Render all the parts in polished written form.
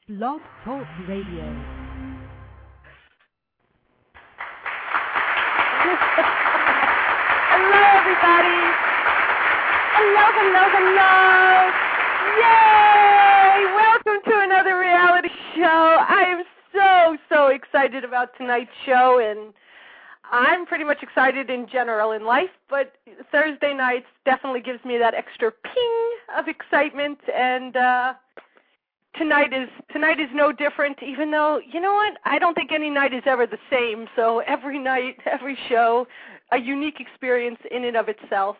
Blog Talk Radio. Hello, everybody. Hello. Yay! Welcome to another reality show. I am so excited about tonight's show, and I'm pretty much excited in general in life, but Thursday nights definitely gives me that extra ping of excitement, and tonight is no different, even though, you know what, I don't think any night is ever the same, so every night, every show, a unique experience in and of itself.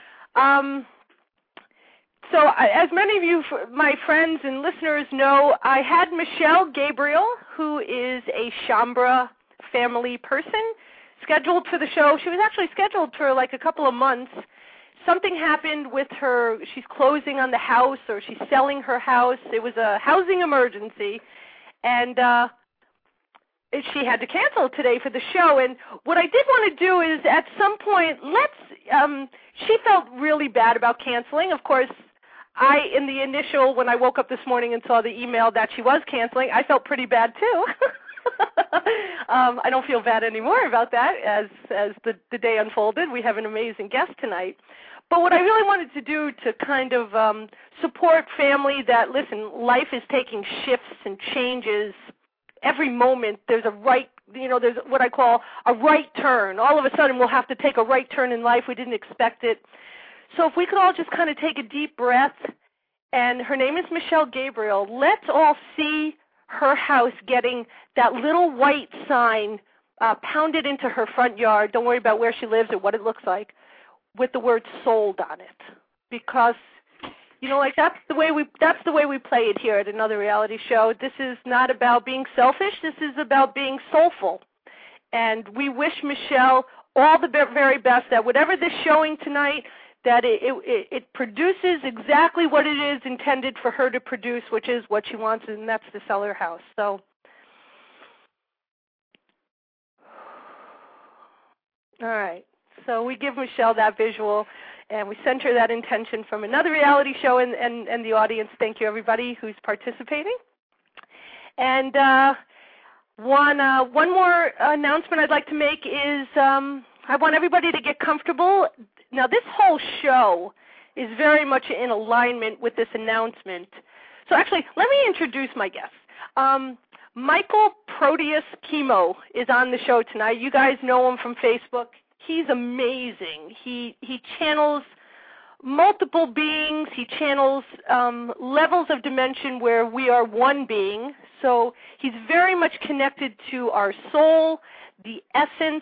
So as many of you, my friends and listeners know, I had Michelle Gabriel, who is a Shaumbra family person, scheduled for the show. She was actually scheduled for like a couple of months. Something happened with her. She's closing on the house, or she's selling her house. It was a housing emergency, and she had to cancel today for the show. And what I did want to do is, at some point, she felt really bad about canceling. Of course, in the initial, when I woke up this morning and saw the email that she was canceling, I felt pretty bad too. I don't feel bad anymore about that as the day unfolded. We have an amazing guest tonight. But what I really wanted to do to kind of support family that, listen, life is taking shifts and changes every moment. There's there's what I call a right turn. All of a sudden we'll have to take a right turn in life. We didn't expect it. So if we could all just kind of take a deep breath, and her name is Michelle Gabriel, let's all see her house getting that little white sign pounded into her front yard. Don't worry about where she lives or what it looks like, with the word sold on it. Because, that's the way we play it here at Another Reality Show. This is not about being selfish. This is about being soulful. And we wish Michelle all the very best, that whatever this showing tonight, that it produces exactly what it is intended for her to produce, which is what she wants, and that's to sell her house. So, all right. So we give Michelle that visual, and we send her that intention from Another Reality Show and the audience. Thank you, everybody who's participating. And one more announcement I'd like to make is I want everybody to get comfortable. Now, this whole show is very much in alignment with this announcement. So actually, let me introduce my guest. Michael Proteus Chemo is on the show tonight. You guys know him from Facebook. He's amazing. He channels multiple beings. He channels levels of dimension where we are one being. So he's very much connected to our soul, the essence,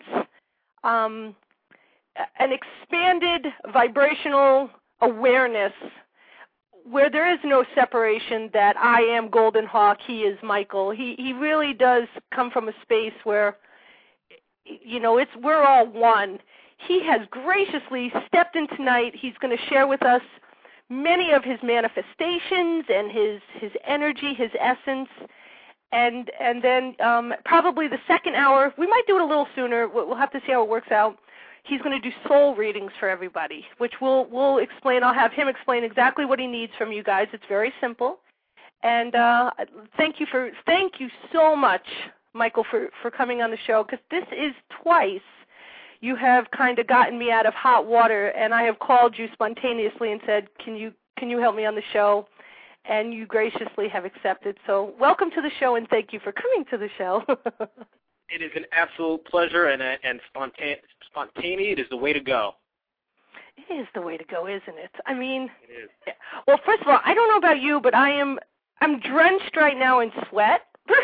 an expanded vibrational awareness where there is no separation, that I am Golden Hawk, he is Michael. He really does come from a space where, we're all one. He has graciously stepped in tonight. He's going to share with us many of his manifestations and his energy, his essence. And then probably the second hour, we might do it a little sooner. We'll have to see how it works out. He's going to do soul readings for everybody, which we'll explain. I'll have him explain exactly what he needs from you guys. It's very simple. And thank you so much, Michael, for coming on the show, because this is twice you have kind of gotten me out of hot water, and I have called you spontaneously and said, can you help me on the show? And you graciously have accepted. So welcome to the show, and thank you for coming to the show. It is an absolute pleasure, and spontaneity is the way to go. It is the way to go, isn't it? I mean, it is. Well, first of all, I don't know about you, but I'm drenched right now in sweat.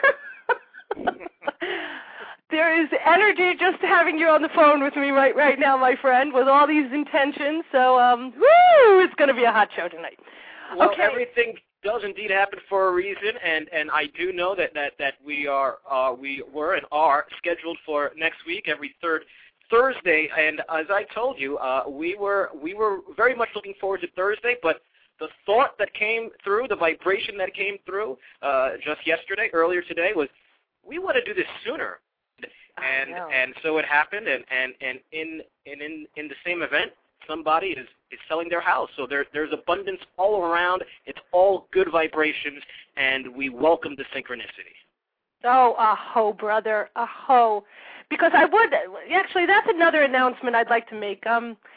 There is energy just having you on the phone with me right now, my friend, with all these intentions. So, it's going to be a hot show tonight. Well, okay. Everything does indeed happen for a reason, and I do know that we were and are scheduled for next week, every third Thursday. And as I told you, we were very much looking forward to Thursday, but the thought that came through, the vibration that came through just earlier today, was we want to do this sooner. And so it happened, and in the same event, somebody is selling their house. So there's abundance all around. It's all good vibrations, and we welcome the synchronicity. Oh, aho, brother, aho. Because actually, that's another announcement I'd like to make.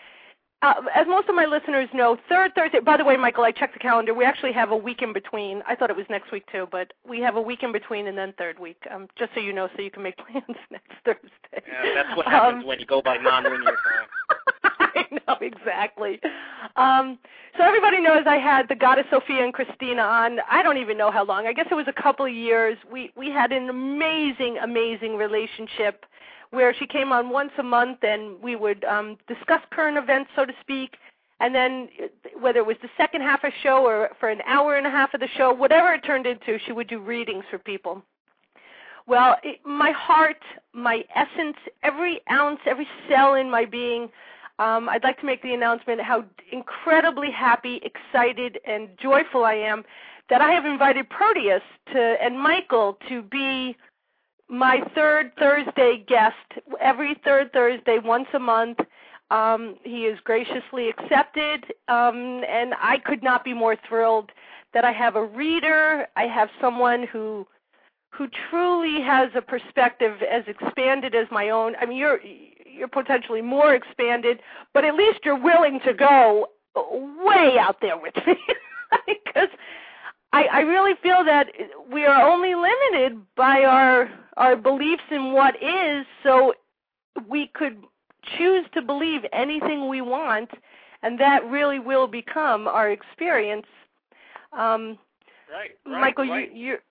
As most of my listeners know, third Thursday, by the way, Michael, I checked the calendar. We actually have a week in between. I thought it was next week too, but we have a week in between and then third week, just so you know, so you can make plans next Thursday. Yeah, that's what happens when you go by nonlinear time. I know, exactly. So everybody knows I had the goddess Sophia and Christina on. I don't even know how long. I guess it was a couple of years. We had an amazing, amazing relationship where she came on once a month and we would discuss current events, so to speak, and then whether it was the second half of the show or for an hour and a half of the show, whatever it turned into, she would do readings for people. Well, my heart, my essence, every ounce, every cell in my being, I'd like to make the announcement how incredibly happy, excited, and joyful I am that I have invited Proteus and Michael to be my third Thursday guest every third Thursday, once a month. He is graciously accepted, and I could not be more thrilled that I have a reader. I have someone who truly has a perspective as expanded as my own. I mean, you're potentially more expanded, but at least you're willing to go way out there with me because I really feel that we are only limited by our beliefs in what is, so we could choose to believe anything we want, and that really will become our experience. Right, Michael, right.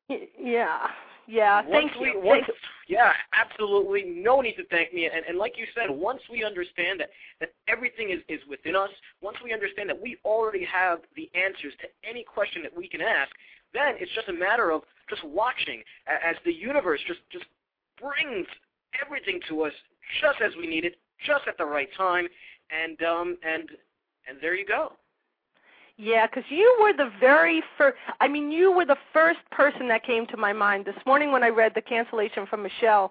Yeah, thank you. Yeah, absolutely. No need to thank me. And like you said, once we understand that everything is within us, once we understand that we already have the answers to any question that we can ask, then it's just a matter of just watching as the universe just brings everything to us just as we need it, just at the right time, and there you go. Yeah, because you were the very first, you were the first person that came to my mind this morning when I read the cancellation from Michelle.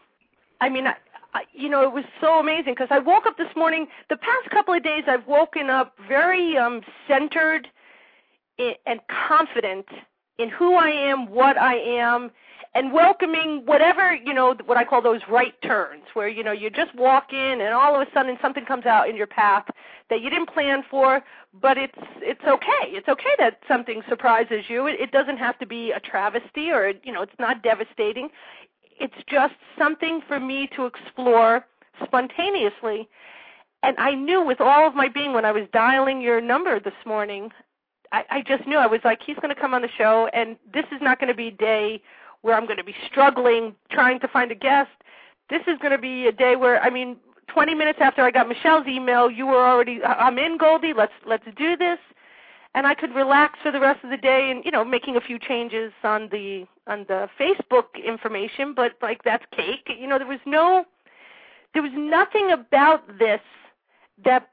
It was so amazing because I woke up this morning, the past couple of days I've woken up very centered and confident in who I am, what I am, and welcoming whatever, what I call those right turns, where, you just walk in and all of a sudden something comes out in your path that you didn't plan for, but it's okay. It's okay that something surprises you. It doesn't have to be a travesty or, it's not devastating. It's just something for me to explore spontaneously. And I knew with all of my being when I was dialing your number this morning, I just knew. I was like, he's going to come on the show, and this is not going to be a day where I'm going to be struggling trying to find a guest. This is going to be a day where, 20 minutes after I got Michelle's email, you were already, I'm in, Goldie, let's do this. And I could relax for the rest of the day and, making a few changes on the Facebook information, but that's cake. There was nothing about this that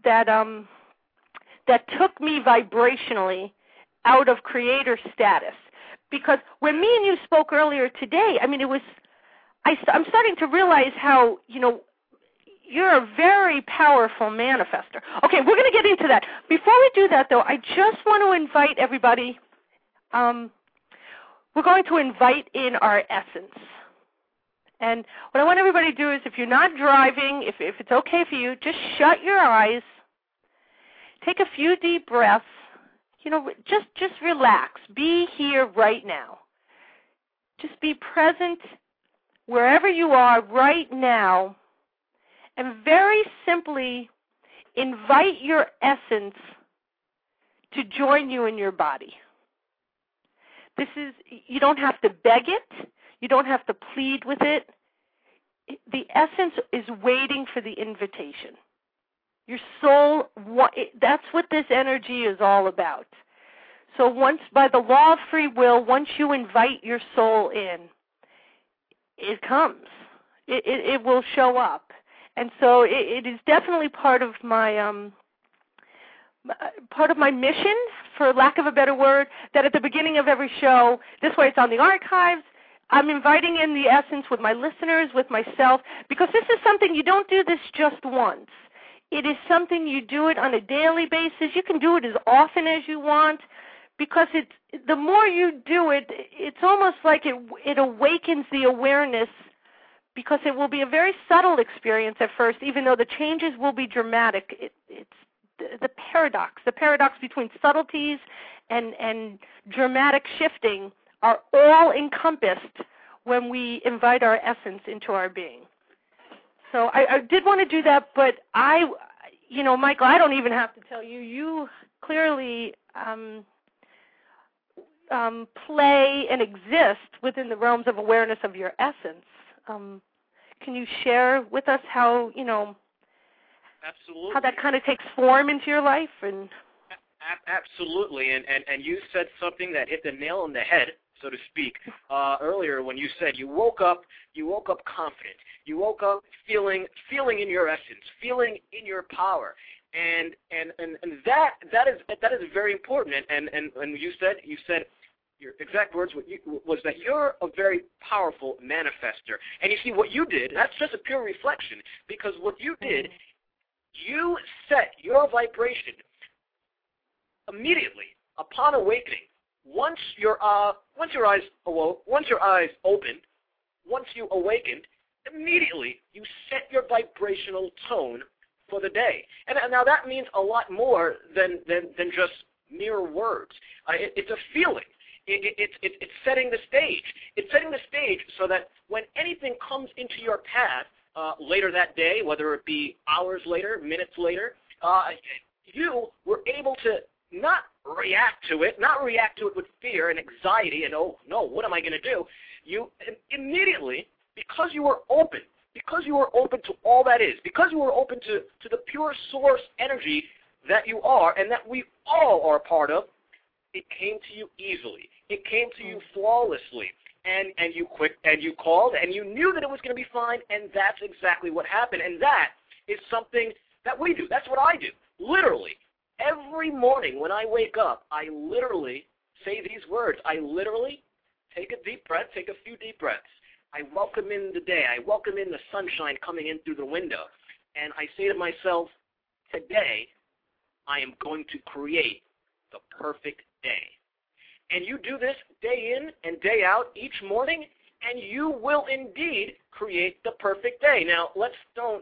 took me vibrationally out of creator status. Because when me and you spoke earlier today, I'm starting to realize how, you're a very powerful manifester. Okay, we're going to get into that. Before we do that, though, I just want to invite everybody, we're going to invite in our essence. And what I want everybody to do is if you're not driving, if it's okay for you, just shut your eyes, take a few deep breaths, just relax. Be here right now. Just be present wherever you are right now, and very simply invite your essence to join you in your body. You don't have to beg it. You don't have to plead with it. The essence is waiting for the invitation. Your soul, that's what this energy is all about. So by the law of free will, once you invite your soul in, it comes. It will show up. And so it is definitely part of my mission, for lack of a better word, that at the beginning of every show, this way it's on the archives, I'm inviting in the essence with my listeners, with myself, because this is something, you don't do this just once. It is something you do it on a daily basis. You can do it as often as you want, because the more you do it, it's almost like it awakens the awareness, because it will be a very subtle experience at first, even though the changes will be dramatic. It's the paradox between subtleties and dramatic shifting are all encompassed when we invite our essence into our being. So I did want to do that, but Michael, I don't even have to tell you. You clearly play and exist within the realms of awareness of your essence. Can you share with us how, Absolutely. how that kind of takes form into your life? And Absolutely, and you said something that hit the nail on the head, so to speak, earlier when you said you woke up confident. You woke up feeling in your essence, feeling in your power, and that is very important. And you said your exact words was that you're a very powerful manifester. And you see what you did, that's just a pure reflection, because what you did, you set your vibration immediately upon awakening. Once your eyes opened, once you awakened, immediately you set your vibrational tone for the day. And now that means a lot more than just mere words. It's a feeling. It's setting the stage. It's setting the stage so that when anything comes into your path later that day, whether it be hours later, minutes later, you were able to not react to it with fear and anxiety and, oh, no, what am I going to do? You immediately, because you were open to all that is, because you were open to the pure source energy that you are and that we all are a part of, it came to you easily. It came to you flawlessly. And you called, and you knew that it was going to be fine, and that's exactly what happened. And that is something that we do. That's what I do. Literally, every morning when I wake up, I literally say these words. I literally take a deep breath, take a few deep breaths. I welcome in the day. I welcome in the sunshine coming in through the window. And I say to myself, today I am going to create the perfect day. And you do this day in and day out each morning, and you will indeed create the perfect day. Now, let's don't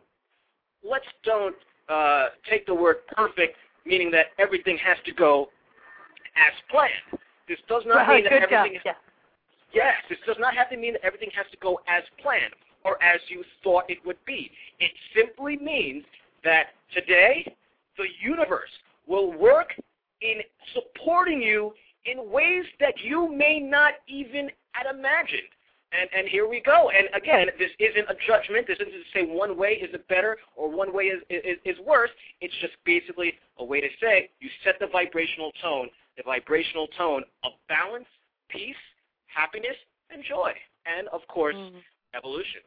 take the word perfect, meaning that everything has to go as planned. This does not mean that everything. Yes, this does not have to mean that everything has to go as planned or as you thought it would be. It simply means that today the universe will work in supporting you in ways that you may not even had imagined. And here we go. And again, this isn't a judgment. This isn't to say one way is better or one way is worse. It's just basically a way to say you set the vibrational tone of balance, peace, happiness, and joy, and of course, evolution.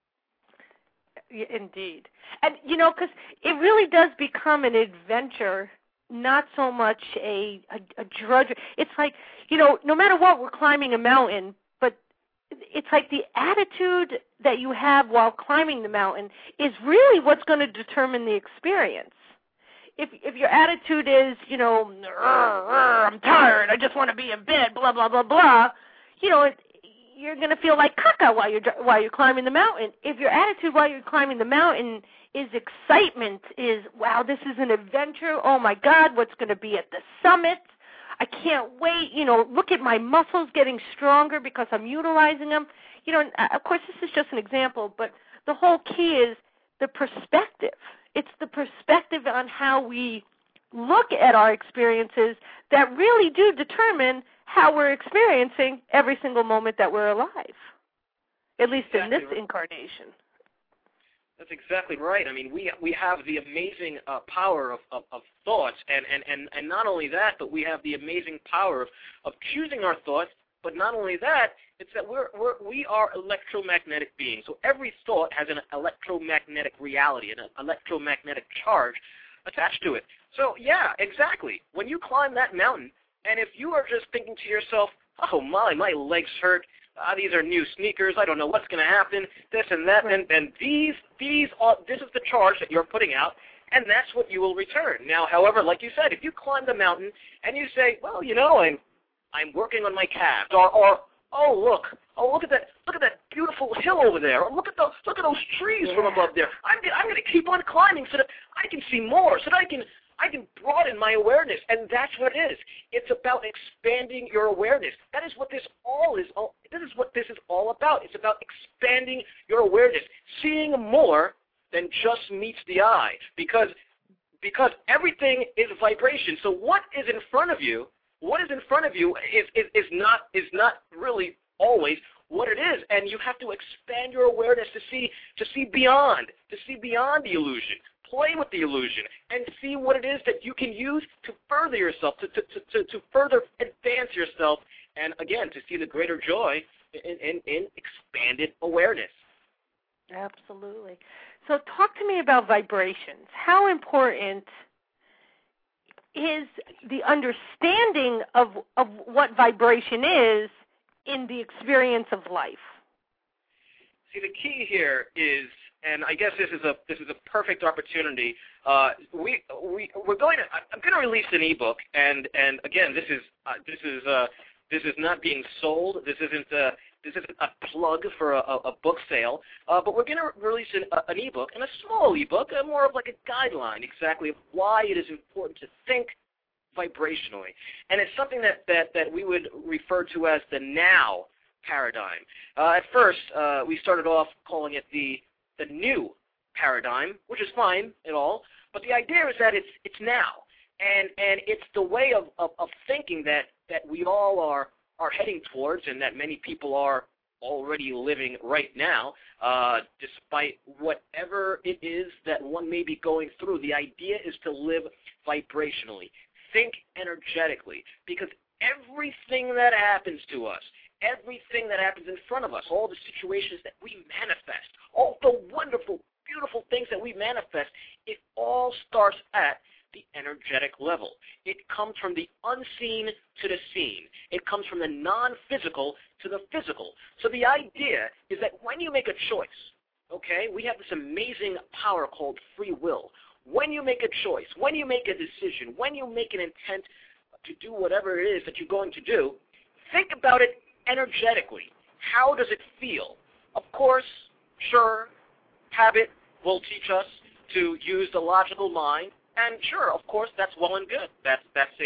Indeed. And, because it really does become an adventure, not so much a drudgery. It's like, no matter what, we're climbing a mountain, but it's like the attitude that you have while climbing the mountain is really what's going to determine the experience. If your attitude is, I'm tired, I just want to be in bed, blah, blah, blah, blah, you're going to feel like caca while you're climbing the mountain. If your attitude while you're climbing the mountain is excitement, is, wow, this is an adventure, oh my God, what's going to be at the summit? I can't wait, look at my muscles getting stronger because I'm utilizing them. Of course, this is just an example, but the whole key is the perspective. It's the perspective on how we look at our experiences that really do determine how we're experiencing every single moment that we're alive, at least in this incarnation. That's exactly right. I mean, we have the amazing power of thoughts, and not only that, but we have the amazing power of choosing our thoughts. But not only that, it's that we are electromagnetic beings. So every thought has an electromagnetic reality, an electromagnetic charge attached to it. So yeah, exactly. When you climb that mountain, and if you are just thinking to yourself, oh my legs hurt, these are new sneakers, I don't know what's going to happen, this and that, and this is the charge that you're putting out, and that's what you will return. Now, however, like you said, if you climb the mountain and you say, well, I'm working on my calves, or oh look at that beautiful hill over there, or look at those trees from above there. I'm going to keep on climbing so that I can see more, so that I can broaden my awareness, and that's what it is. It's about expanding your awareness. That is what this is what this is all about. It's about expanding your awareness, seeing more than just meets the eye, because everything is vibration. So what is in front of you? What is in front of you is not really always what it is, and you have to expand your awareness to see beyond the illusion. Play with the illusion and see what it is that you can use to further yourself, to further advance yourself, and again, to see the greater joy in expanded awareness. Absolutely. So talk to me about vibrations. How important is the understanding of what vibration is in the experience of life? See, the key here is, and I guess this is a perfect opportunity. I'm going to release an ebook, and again, this is not being sold. This isn't a plug for a book sale, but we're going to release an ebook, and a small ebook, more of like a guideline exactly of why it is important to think vibrationally. And it's something that we would refer to as the now paradigm. At first, we started off calling it the new paradigm, which is fine and all, but the idea is that it's now, and it's the way of thinking that we all are heading towards, and that many people are already living right now, despite whatever it is that one may be going through. The idea is to live vibrationally, think energetically, because everything that happens to us, everything that happens in front of us, all the situations that we manifest, all the wonderful, beautiful things that we manifest, it all starts at the energetic level. It comes from the unseen to the seen. It comes from the non-physical to the physical. So the idea is that when you make a choice, okay, we have this amazing power called free will. When you make a choice, when you make a decision, when you make an intent to do whatever it is that you're going to do, think about it energetically. How does it feel? Of course, sure, habit will teach us to use the logical mind, and sure, of course, that's well and good. That's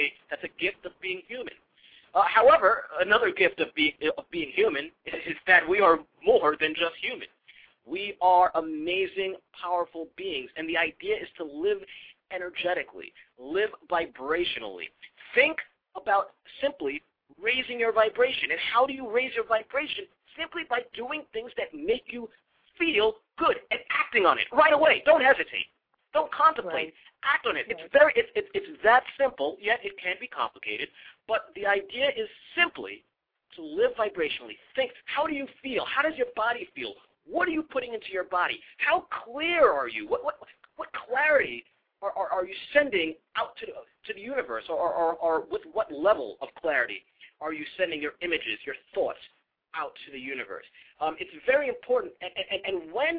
a gift of being human. However, another gift of being human is that we are more than just human. We are amazing, powerful beings, and the idea is to live energetically, live vibrationally. Think about simply raising your vibration. And how do you raise your vibration? Simply by doing things that make you feel good and acting on it right away. Don't hesitate. Don't contemplate. Right. Act on it. Right. It's that simple, yet it can be complicated. But the idea is simply to live vibrationally. Think, how do you feel? How does your body feel? What are you putting into your body? How clear are you? What clarity are you sending out to the universe? Or with what level of clarity are you sending your images, your thoughts out to the universe? It's very important. And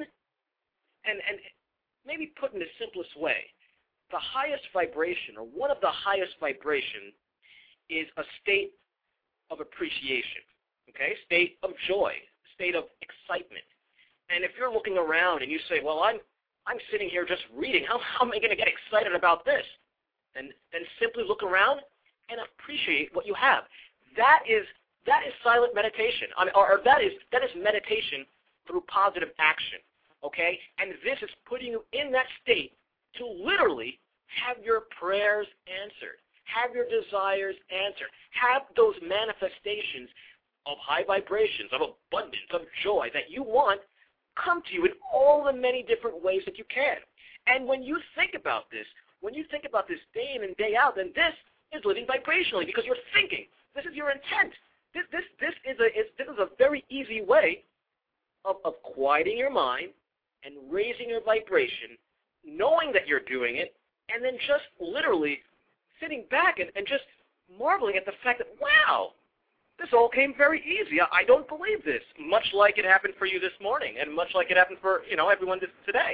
maybe put in the simplest way, the highest vibration, or one of the highest vibration, is a state of appreciation, okay? State of joy, state of excitement. And if you're looking around and you say, well, I'm sitting here just reading, how am I going to get excited about this? Then simply look around and appreciate what you have. That is silent meditation, or that is meditation through positive action, okay? And this is putting you in that state to literally have your prayers answered, have your desires answered, have those manifestations of high vibrations, of abundance, of joy that you want come to you in all the many different ways that you can. And when you think about this day in and day out, then this is living vibrationally, because you're thinking. This is your intent. This is a very easy way of quieting your mind and raising your vibration, knowing that you're doing it, and then just literally sitting back and just marveling at the fact that, wow, this all came very easy. I don't believe this, much like it happened for you this morning, and much like it happened for everyone today.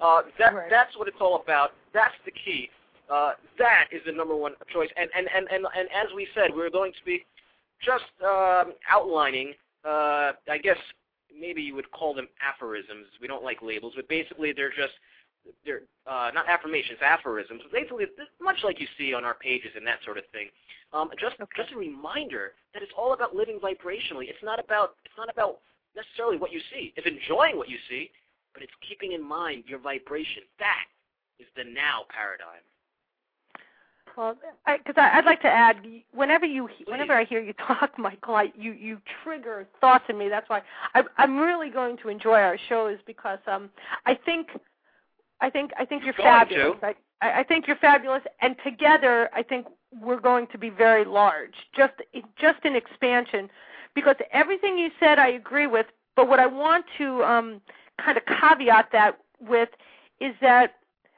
That's what it's all about. That's the key. That is the number one choice. And as we said, we're going to be just outlining, I guess maybe you would call them aphorisms. We don't like labels, but basically they're not affirmations, aphorisms. Basically, much like you see on our pages and that sort of thing. Just a reminder that it's all about living vibrationally. It's not about necessarily what you see. It's enjoying what you see, but it's keeping in mind your vibration. That is the now paradigm. Well, because I'd like to add, whenever I hear you talk, Michael, you trigger thoughts in me. That's why I'm really going to enjoy our shows, because I think you're fabulous. I think you're fabulous, and together I think we're going to be very large, just in expansion, because everything you said I agree with. But what I want to kind of caveat that with is that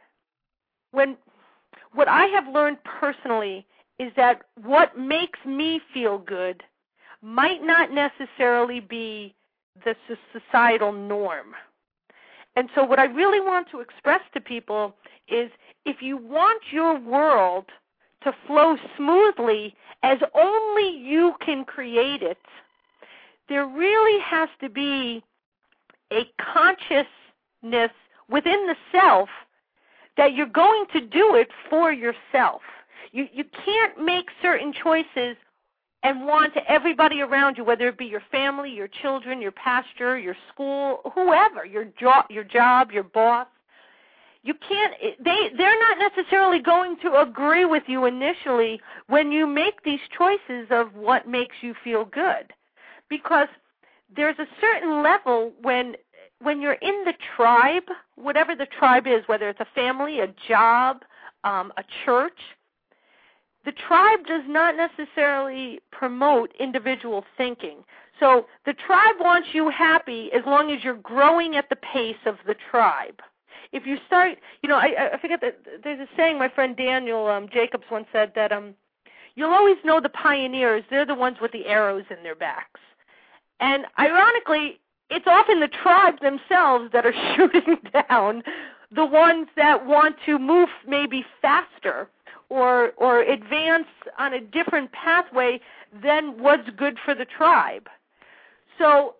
what I have learned personally is that what makes me feel good might not necessarily be the societal norm. And so what I really want to express to people is, if you want your world to flow smoothly as only you can create it, there really has to be a consciousness within the self that you're going to do it for yourself. You can't make certain choices and want everybody around you, whether it be your family, your children, your pastor, your school, whoever, your job, your boss. You can't. They're not necessarily going to agree with you initially when you make these choices of what makes you feel good, because there's a certain level when you're in the tribe, whatever the tribe is, whether it's a family, a job, a church. The tribe does not necessarily promote individual thinking. So the tribe wants you happy as long as you're growing at the pace of the tribe. If you start, I forget that there's a saying my friend Daniel Jacobs once said that you'll always know the pioneers. They're the ones with the arrows in their backs. And ironically, it's often the tribes themselves that are shooting down the ones that want to move maybe faster or advance on a different pathway than what's good for the tribe. So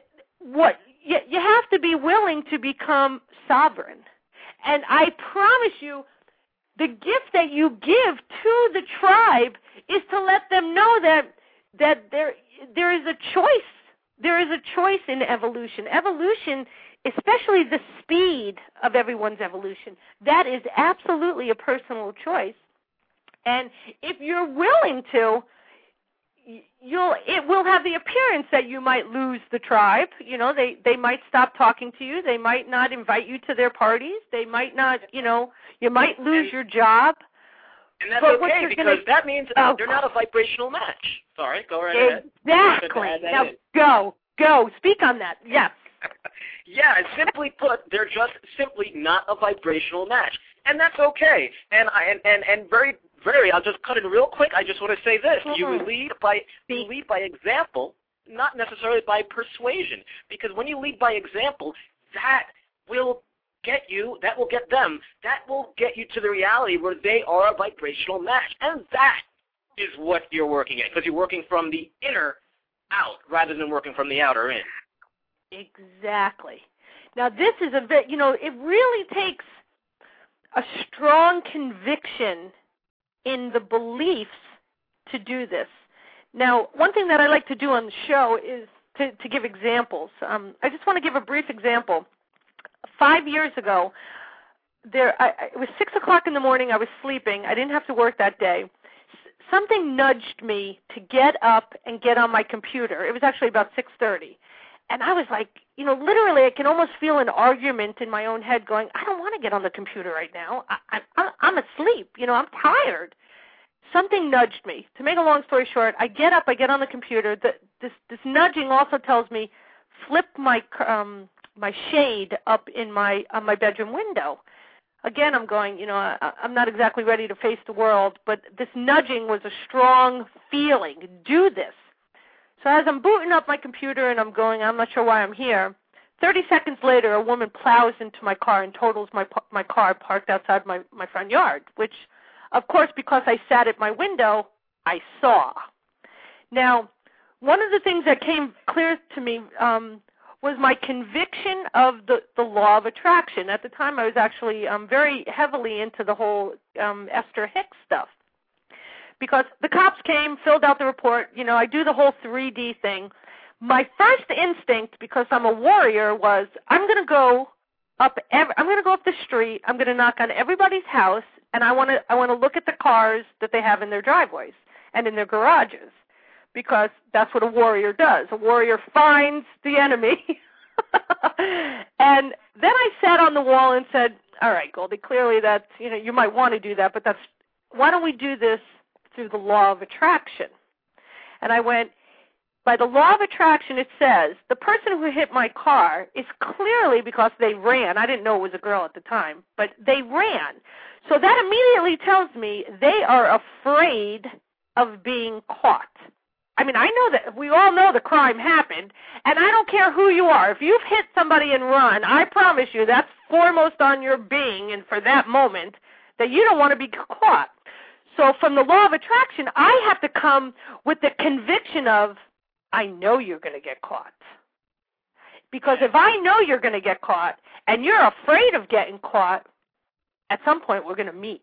you have to be willing to become sovereign. And I promise you, the gift that you give to the tribe is to let them know that there is a choice. There is a choice in evolution. Evolution, especially the speed of everyone's evolution, that is absolutely a personal choice. And if you're willing to, it will have the appearance that you might lose the tribe. They might stop talking to you. They might not invite you to their parties. They might not, you might lose your job. And that's okay, because that means they're not a vibrational match. Sorry, go right ahead. Exactly. Now go. Speak on that. Yes. Yeah, simply put, they're just simply not a vibrational match. And that's okay. And very, I'll just cut in real quick. I just want to say this. Mm-hmm. You lead by example, not necessarily by persuasion. Because when you lead by example, that will get you, that will get them, that will get you to the reality where they are a vibrational match. And that is what you're working at, because you're working from the inner out rather than working from the outer in. Exactly. Now this is it really takes a strong conviction in the beliefs to do this. Now, one thing that I like to do on the show is to give examples. I just want to give a brief example. 5 years ago, it was 6 o'clock in the morning. I was sleeping. I didn't have to work that day. Something nudged me to get up and get on my computer. It was actually about 6:30. And I was like, literally I can almost feel an argument in my own head going, I don't want to get on the computer right now. I'm asleep. I'm tired. Something nudged me. To make a long story short, I get up, I get on the computer. This nudging also tells me, flip my shade up on my bedroom window. Again, I'm going, I'm not exactly ready to face the world, but this nudging was a strong feeling. Do this. So as I'm booting up my computer and I'm going, I'm not sure why I'm here, 30 seconds later, a woman plows into my car and totals my car parked outside my front yard, which, of course, because I sat at my window, I saw. Now, one of the things that came clear to me was my conviction of the law of attraction. At the time, I was actually very heavily into the whole Esther Hicks stuff. Because the cops came, filled out the report, I do the whole 3D thing. My first instinct, because I'm a warrior, was I'm going to go up the street, I'm going to knock on everybody's house, and I want to look at the cars that they have in their driveways and in their garages, because that's what a warrior does. A warrior finds the enemy. And then I sat on the wall and said, all right, Goldie, clearly that's, you might want to do that, but why don't we do this through the law of attraction? And I went, by the law of attraction, it says the person who hit my car is clearly because they ran. I didn't know it was a girl at the time, but they ran. So that immediately tells me they are afraid of being caught. I mean, I know that we all know the crime happened, and I don't care who you are. If you've hit somebody and run, I promise you that's foremost on your being, and for that moment, that you don't want to be caught. So from the law of attraction, I have to come with the conviction of, I know you're going to get caught. Because if I know you're going to get caught and you're afraid of getting caught, at some point we're going to meet.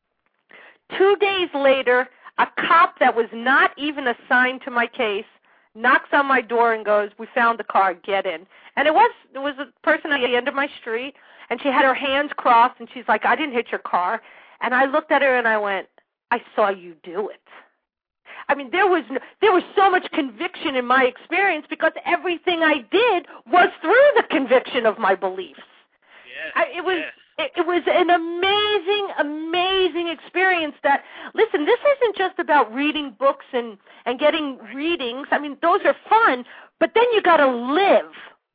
2 days later, a cop that was not even assigned to my case knocks on my door and goes, we found the car, get in. And it was a person at the end of my street, and she had her hands crossed, and she's like, I didn't hit your car. And I looked at her and I went, I saw you do it. I mean, there was so much conviction in my experience because everything I did was through the conviction of my beliefs. Yes, It was an amazing, amazing experience that, listen, this isn't just about reading books and getting readings. I mean, those are fun, but then you got to live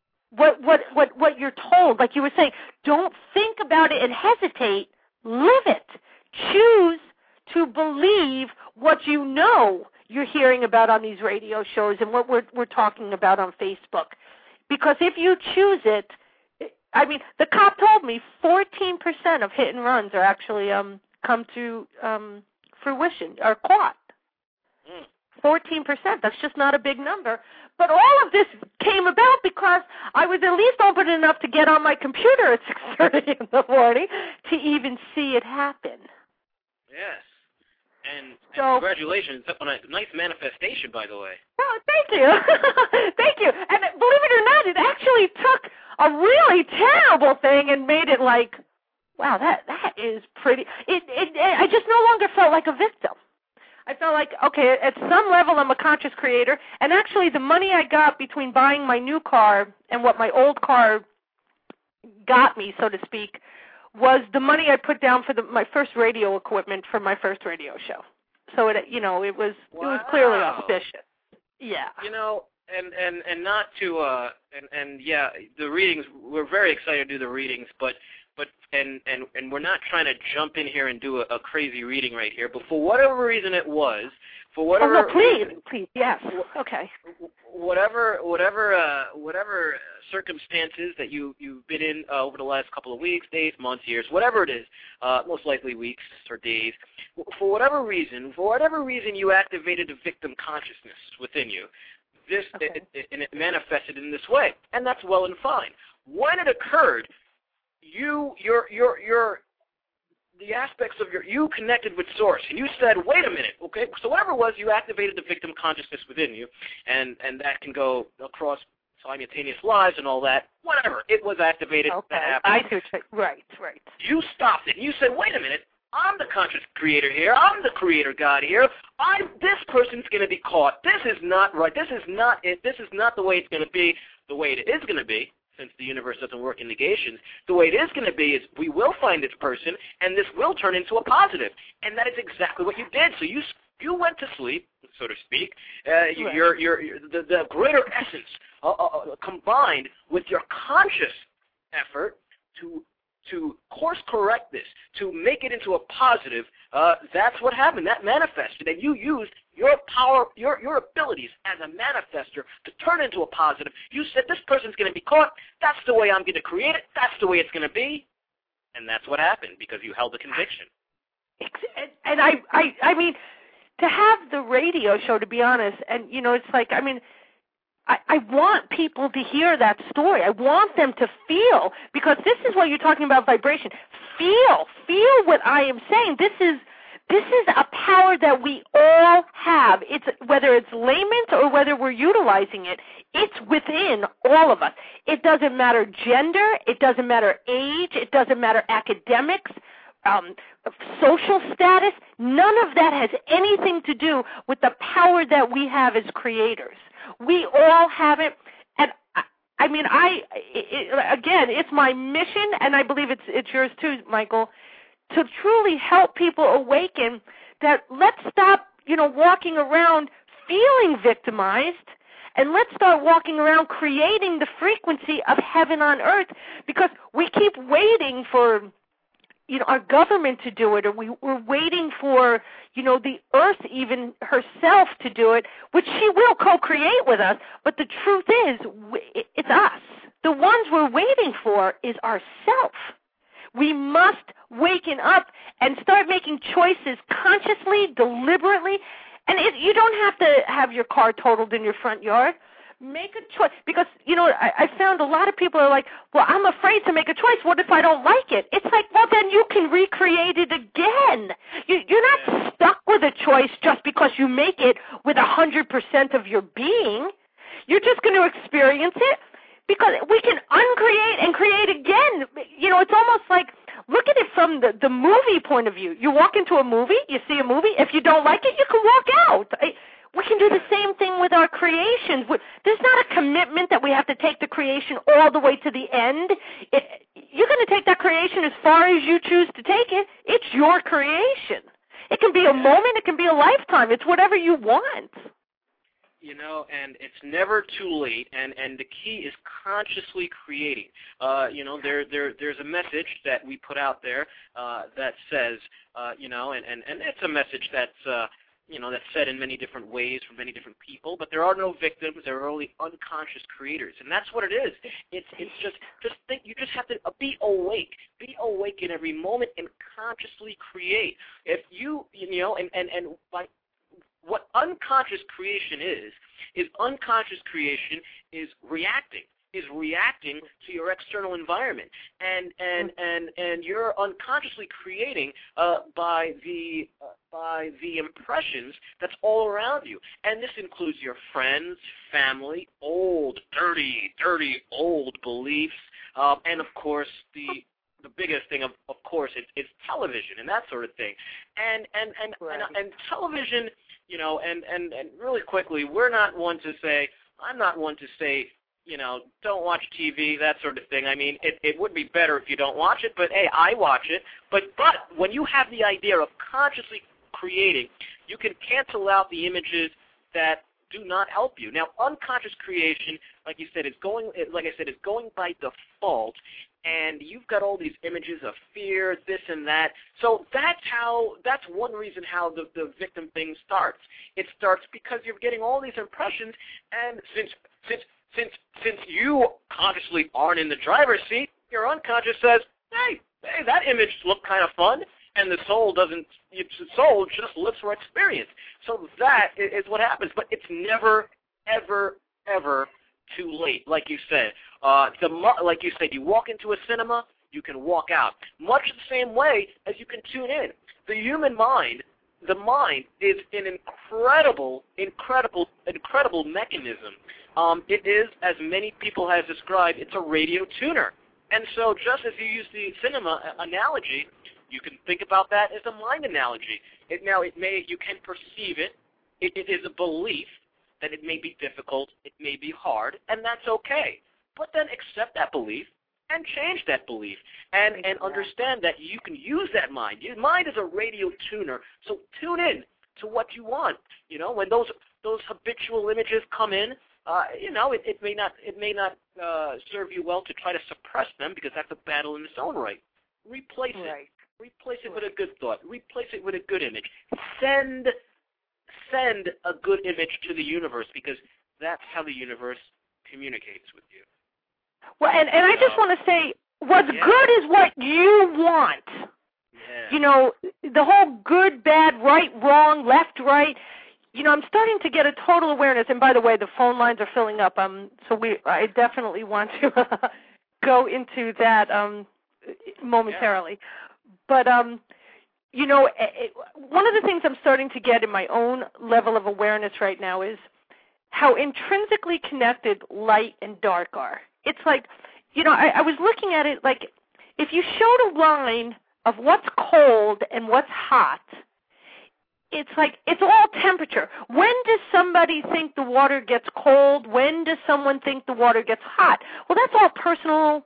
what you're told. Like you were saying, don't think about it and hesitate. Live it. Choose to believe what you know you're hearing about on these radio shows and what we're talking about on Facebook. Because if you choose it, I mean, the cop told me 14% of hit and runs are actually come to fruition, are caught. 14%, that's just not a big number. But all of this came about because I was at least open enough to get on my computer at 6:30 in the morning to even see it happen. Yes. And congratulations on a nice manifestation, by the way. Oh, thank you. Thank you. And believe it or not, it actually took a really terrible thing and made it like, wow, that is pretty. I just no longer felt like a victim. I felt like, okay, at some level I'm a conscious creator. And actually the money I got between buying my new car and what my old car got me, so to speak, was the money I put down for my first radio equipment for my first radio show. So it was clearly auspicious. Yeah. And not to yeah, the readings, we're very excited to do the readings, but we're not trying to jump in here and do a crazy reading right here, but for whatever reason it was, for whatever please, yes. Okay. Whatever circumstances that you've been in over the last couple of weeks, days, months, years, whatever it is, most likely weeks or days, for whatever reason you activated a victim consciousness within you. And it manifested in this way, and that's well and fine. When it occurred, the aspects of you connected with Source, and you said, wait a minute, okay? So whatever it was, you activated the victim consciousness within you, and that can go across simultaneous lives and all that. Whatever, it was activated. Okay, that happened. I see. Right. You stopped it, and you said, wait a minute, I'm the conscious creator here. I'm the creator God here. This person's going to be caught. This is not right. This is not it. This is not the way it's going to be. The way it is going to be, since the universe doesn't work in negations, the way it is going to be is we will find this person, and this will turn into a positive. And that is exactly what you did. So you went to sleep, so to speak. The greater essence combined with your conscious effort to to course correct this, to make it into a positive, that's what happened. That manifested, and you used your power, your abilities as a manifester to turn into a positive. You said, this person's going to be caught. That's the way I'm going to create it. That's the way it's going to be. And that's what happened because you held a conviction. And I mean, to have the radio show, to be honest, and, you know, it's like, I mean, I want people to hear that story. I want them to feel, because this is what you're talking about, vibration. Feel what I am saying. This is a power that we all have. It's whether it's layman's or whether we're utilizing it. It's within all of us. It doesn't matter gender. It doesn't matter age. It doesn't matter academics, social status. None of that has anything to do with the power that we have as creators. We all have it, and I mean, again, it's my mission, and I believe it's yours too, Michael, to truly help people awaken that let's stop, you know, walking around feeling victimized, and let's start walking around creating the frequency of heaven on earth, because we keep waiting for, you know, our government to do it, or we're waiting for, you know, the earth even herself to do it, which she will co-create with us, but the truth is, it's us. The ones we're waiting for is ourself. We must waken up and start making choices consciously, deliberately, and you don't have to have your car totaled in your front yard. Make a choice, because, you know, I found a lot of people are like, well, I'm afraid to make a choice. What if I don't like it? It's like, well, then you can recreate it again. You're not stuck with a choice just because you make it with 100% of your being. You're just going to experience it, because we can uncreate and create again. You know, it's almost like, look at it from the movie point of view. You walk into a movie, you see a movie. If you don't like it, you can walk out. We can do the same thing with our creations. There's not a commitment that we have to take the creation all the way to the end. You're going to take that creation as far as you choose to take it. It's your creation. It can be a moment. It can be a lifetime. It's whatever you want. You know, and it's never too late, and the key is consciously creating. You know, there's a message that we put out there that says, you know, and it's a message that's, you know, that's said in many different ways from many different people, but there are no victims. There are only unconscious creators, and that's what it is. It's just think. You just have to be awake in every moment, and consciously create. If you know, and like what unconscious creation is unconscious creation is reacting to your external environment, and you're unconsciously creating by the impressions that's all around you, and this includes your friends, family, old, dirty old beliefs, and of course the biggest thing, of course, is television and that sort of thing, and television, you know, and really quickly, I'm not one to say, you know, don't watch TV, that sort of thing. I mean, it would be better if you don't watch it, but hey, I watch it. But when you have the idea of consciously creating, you can cancel out the images that do not help you. Now, unconscious creation, like you said, is going by default, and you've got all these images of fear, this and that. So that's one reason how the victim thing starts. It starts because you're getting all these impressions, and since you consciously aren't in the driver's seat, your unconscious says, hey, that image looked kind of fun, and the soul just lives for experience. So that is what happens, but it's never, ever, ever too late. Like you said, you walk into a cinema, you can walk out. Much the same way as you can tune in. The human mind, the mind is an incredible mechanism. It is, as many people have described, it's a radio tuner. And so just as you use the cinema analogy, you can think about that as a mind analogy. You can perceive it. It is a belief that it may be difficult, it may be hard, and that's okay. But then accept that belief and change that belief, and understand that you can use that mind. Your mind is a radio tuner, so tune in to what you want. You know, when those habitual images come in, you know, it may not serve you well to try to suppress them, because that's a battle in its own right. replace it. Right. Replace it with a good thought. Replace it with a good image. Send a good image to the universe, because that's how the universe communicates with you. Well, and I just want to say, what's good is what you want. Yeah. You know, the whole good, bad, right, wrong, left, right. You know, I'm starting to get a total awareness. And by the way, the phone lines are filling up. So I definitely want to go into that momentarily. Yeah. But you know, one of the things I'm starting to get in my own level of awareness right now is how intrinsically connected light and dark are. It's like, you know, I was looking at it like if you showed a line of what's cold and what's hot, it's like it's all temperature. When does somebody think the water gets cold? When does someone think the water gets hot? Well, that's all personal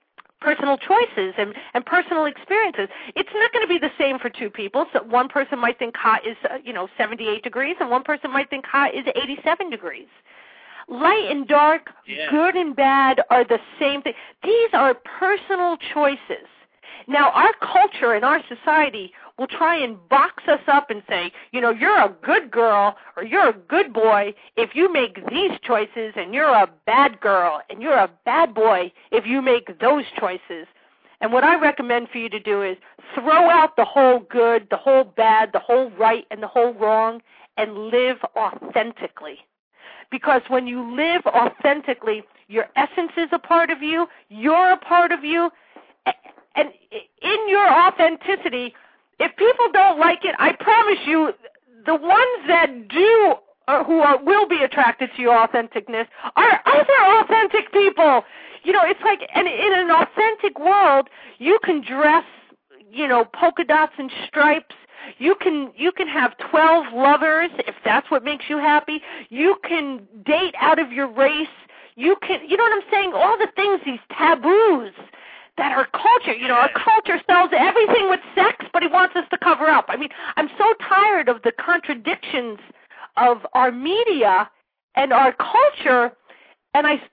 choices and personal experiences. It's not going to be the same for two people. So one person might think hot is 78 degrees, and one person might think hot is 87 degrees. Light and dark, good and bad are the same thing. These are personal choices. Now, our culture and our society will try and box us up and say, you know, you're a good girl or you're a good boy if you make these choices, and you're a bad girl and you're a bad boy if you make those choices. And what I recommend for you to do is throw out the whole good, the whole bad, the whole right, and the whole wrong, and live authentically. Because when you live authentically, your essence is a part of you, you're a part of you, and in your authenticity, if people don't like it, I promise you, the ones that do will be attracted to your authenticness are other authentic people. You know, it's like, and in an authentic world, you can dress, you know, polka dots and stripes. You can have 12 lovers if that's what makes you happy. You can date out of your race. You know what I'm saying? All the things, these taboos that our culture, you know, our culture sells everything with sex, but it wants us to cover up. I mean, I'm so tired of the contradictions of our media and our culture, and I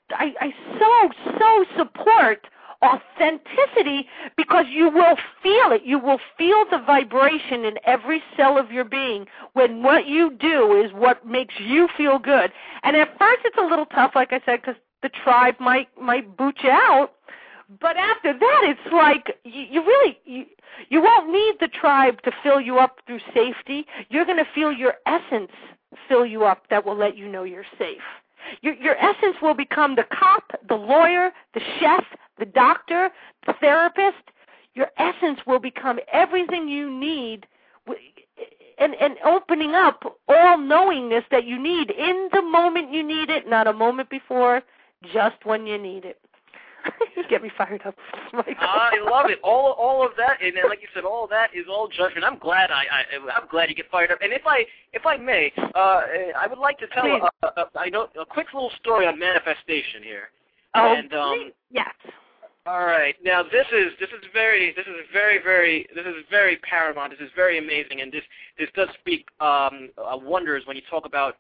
so support authenticity, because you will feel it. You will feel the vibration in every cell of your being when what you do is what makes you feel good. And at first it's a little tough, like I said, because the tribe might boot you out. But after that, it's like you won't need the tribe to fill you up through safety. You're going to feel your essence fill you up that will let you know you're safe. Your essence will become the cop, the lawyer, the chef, the doctor, the therapist. Your essence will become everything you need, and opening up all knowingness that you need in the moment you need it, not a moment before, just when you need it. You get me fired up, Michael. I love it. All of that, and like you said, all of that is all judgment. I'm glad I'm glad you get fired up. And if I may, I would like to tell a quick little story on manifestation here. Oh, and, yes. All right. Now this is very paramount. This is very amazing, and this does speak wonders when you talk about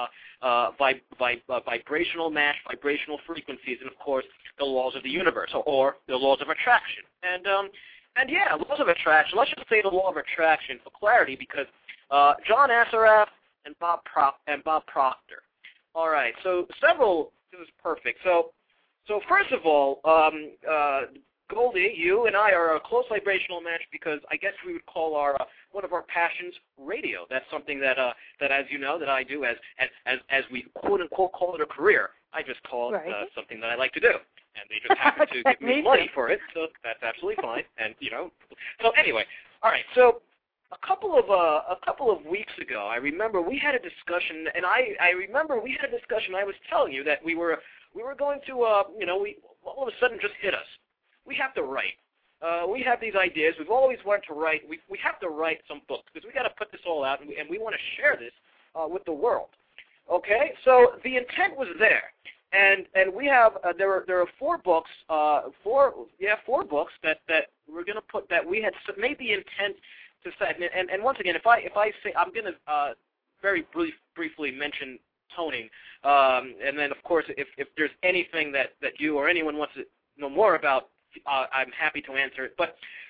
vibrational match, vibrational frequencies, and of course the laws of the universe, or the laws of attraction. And laws of attraction. Let's just say the law of attraction for clarity, because John Assaraf and Bob Proctor. All right. So this is perfect. So first of all, Goldie, you and I are a close vibrational match, because I guess we would call our one of our passions radio. That's something that as you know, that I do as we quote unquote call it a career. I just call it something that I like to do, and they just happen to give me money for it, so that's absolutely fine. And you know, so anyway, all right. So a couple of weeks ago, I remember we had a discussion, and I remember we had a discussion. I was telling you that we were going to we all of a sudden just hit us. We have to write. We have these ideas. We've always wanted to write. We have to write some books, because we got to put this all out, and we want to share this with the world. Okay, so the intent was there, and we have there are 4 books, 4 books that we're going to put, that we had made the intent to set. And once again, if I say, I'm going to very briefly mention toning, and then of course if there's anything that you or anyone wants to know more about, I'm happy to answer it. But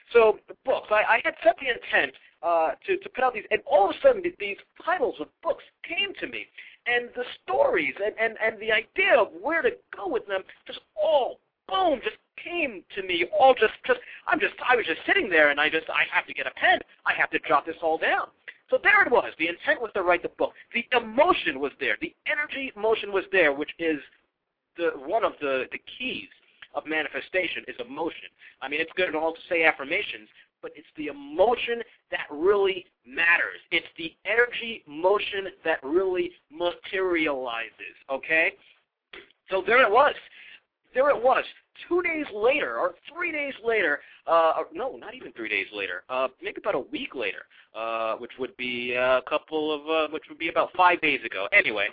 So the books, I had set the intent to put out these, and all of a sudden these titles of books came to me, and the stories and the idea of where to go with them just all boom just came to me. All I was just sitting there, and I have to get a pen. I have to jot this all down. So there it was. The intent was to write the book. The emotion was there. The energy emotion was there, which is one of the keys of manifestation is emotion. I mean, it's good and all to say affirmations, but it's the emotion that really matters. It's the energy motion that really materializes, okay? So there it was. 2 days later, or 3 days later, no, not even 3 days later, maybe about a week later, which would be which would be about 5 days ago. Anyway,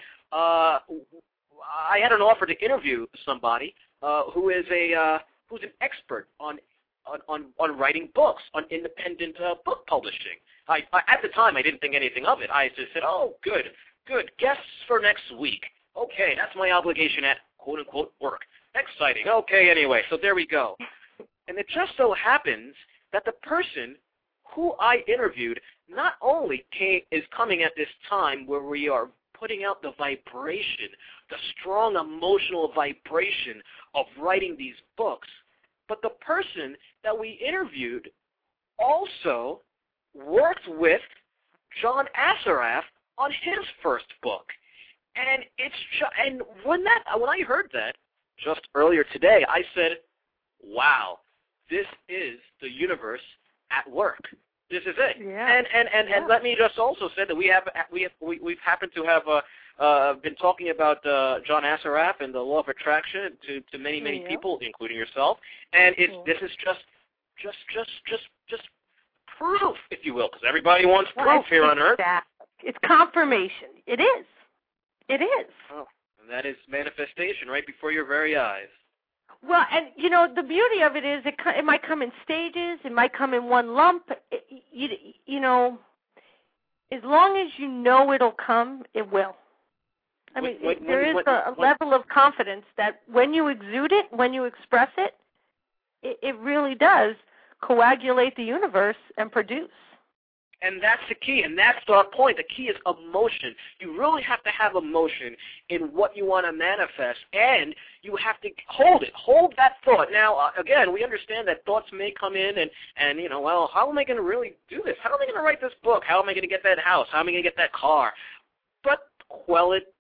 I had an offer to interview somebody who's an expert on writing books, on independent book publishing. At the time, I didn't think anything of it. I just said, oh, good, guests for next week. Okay, that's my obligation at quote-unquote work. Exciting. Okay, anyway, so there we go. And it just so happens that the person who I interviewed not only is coming at this time where we are putting out the vibration, the strong emotional vibration of writing these books, but the person that we interviewed also worked with John Assaraf on his first book. And when I heard that just earlier today, I said, wow, this is the universe at work. This is it. Yeah. And let me just also say that we've happened to have been talking about John Assaraf and the law of attraction to many people, including yourself. And this is just proof, if you will, because everybody wants proof here on Earth. It's confirmation. It is. It is. Oh, and that is manifestation right before your very eyes. Well, and, the beauty of it is it might come in stages. It might come in one lump. As long as you know it'll come, it will. I mean, there is a level of confidence that when you exude it, when you express it, it really does coagulate the universe and produce. And that's the key, and that's our point. The key is emotion. You really have to have emotion in what you want to manifest, and you have to hold it. Hold that thought. Now, again, we understand that thoughts may come in and well, how am I going to really do this? How am I going to write this book? How am I going to get that house? How am I going to get that car? But quell it,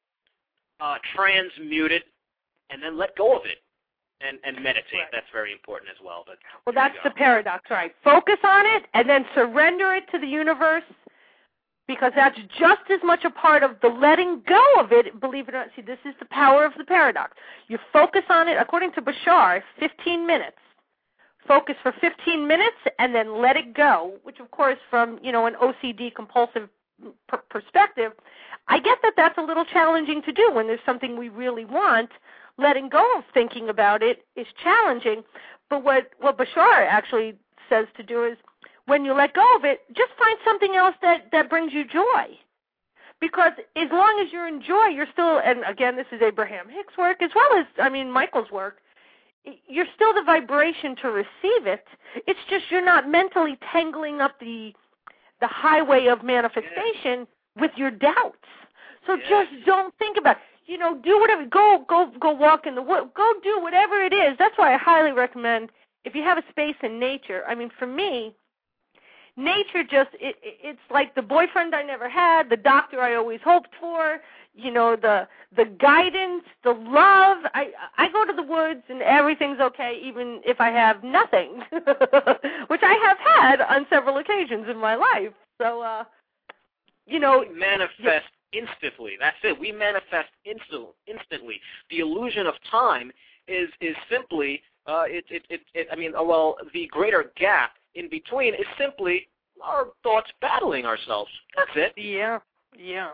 transmute it, and then let go of it. And meditate. Right. That's very important as well. But that's the paradox, right? Focus on it and then surrender it to the universe, because that's just as much a part of the letting go of it. Believe it or not, see, this is the power of the paradox. You focus on it, according to Bashar, 15 minutes. Focus for 15 minutes and then let it go, which, of course, from, an OCD compulsive perspective, I get that that's a little challenging to do when there's something we really want. Letting go of thinking about it is challenging, but what Bashar actually says to do is, when you let go of it, just find something else that brings you joy. Because as long as you're in joy, you're still, and again, this is Abraham Hicks' work as well as, Michael's work, you're still the vibration to receive it. It's just you're not mentally tangling up the highway of manifestation with your doubts. So just don't think about it. Do whatever. Go walk in the woods. Go do whatever it is. That's why I highly recommend, if you have a space in nature. I mean, for me, nature it's like the boyfriend I never had, the doctor I always hoped for, the guidance, the love. I go to the woods and everything's okay, even if I have nothing, which I have had on several occasions in my life. So, manifest. Instantly. That's it. We manifest instantly. The illusion of time is simply the greater gap in between is simply our thoughts battling ourselves. That's it. Yeah.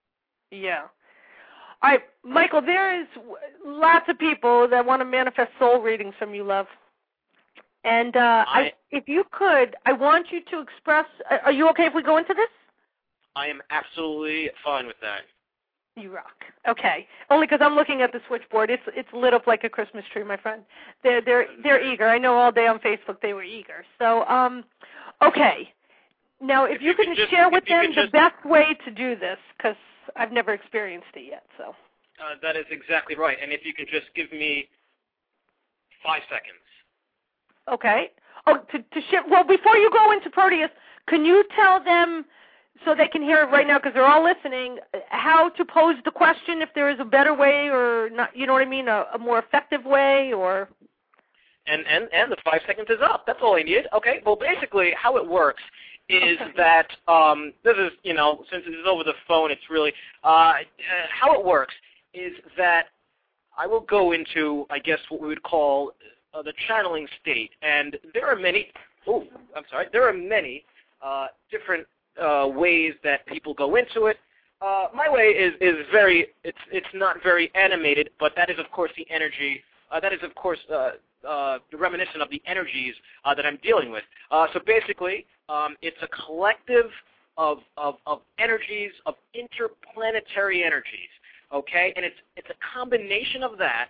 All right, Michael, there is lots of people that want to manifest soul readings from you, love. And if you could, I want you to express, are you okay if we go into this? I am absolutely fine with that. You rock. Okay. Only because I'm looking at the switchboard. It's lit up like a Christmas tree, my friend. They're eager. I know all day on Facebook they were eager. So okay. Now, if you could share with them the best way to do this, because I've never experienced it yet. So. That is exactly right. And if you could just give me 5 seconds. Okay. Oh, to share. Well, before you go into Proteus, can you tell them, so they can hear it right now because they're all listening, how to pose the question, if there is a better way or not, you know what I mean, a more effective way or? And the 5 seconds is up. That's all I need. Okay, well, basically how it works is that, this is, since it is over the phone, it's really, how it works is that I will go into, I guess, what we would call the channeling state. And there are many, there are many different ways that people go into it. My way is very, it's not very animated, but that is of course the energy, that is of course reminiscent of the energies that I'm dealing with. So basically, it's a collective of energies, of interplanetary energies, okay? And it's a combination of that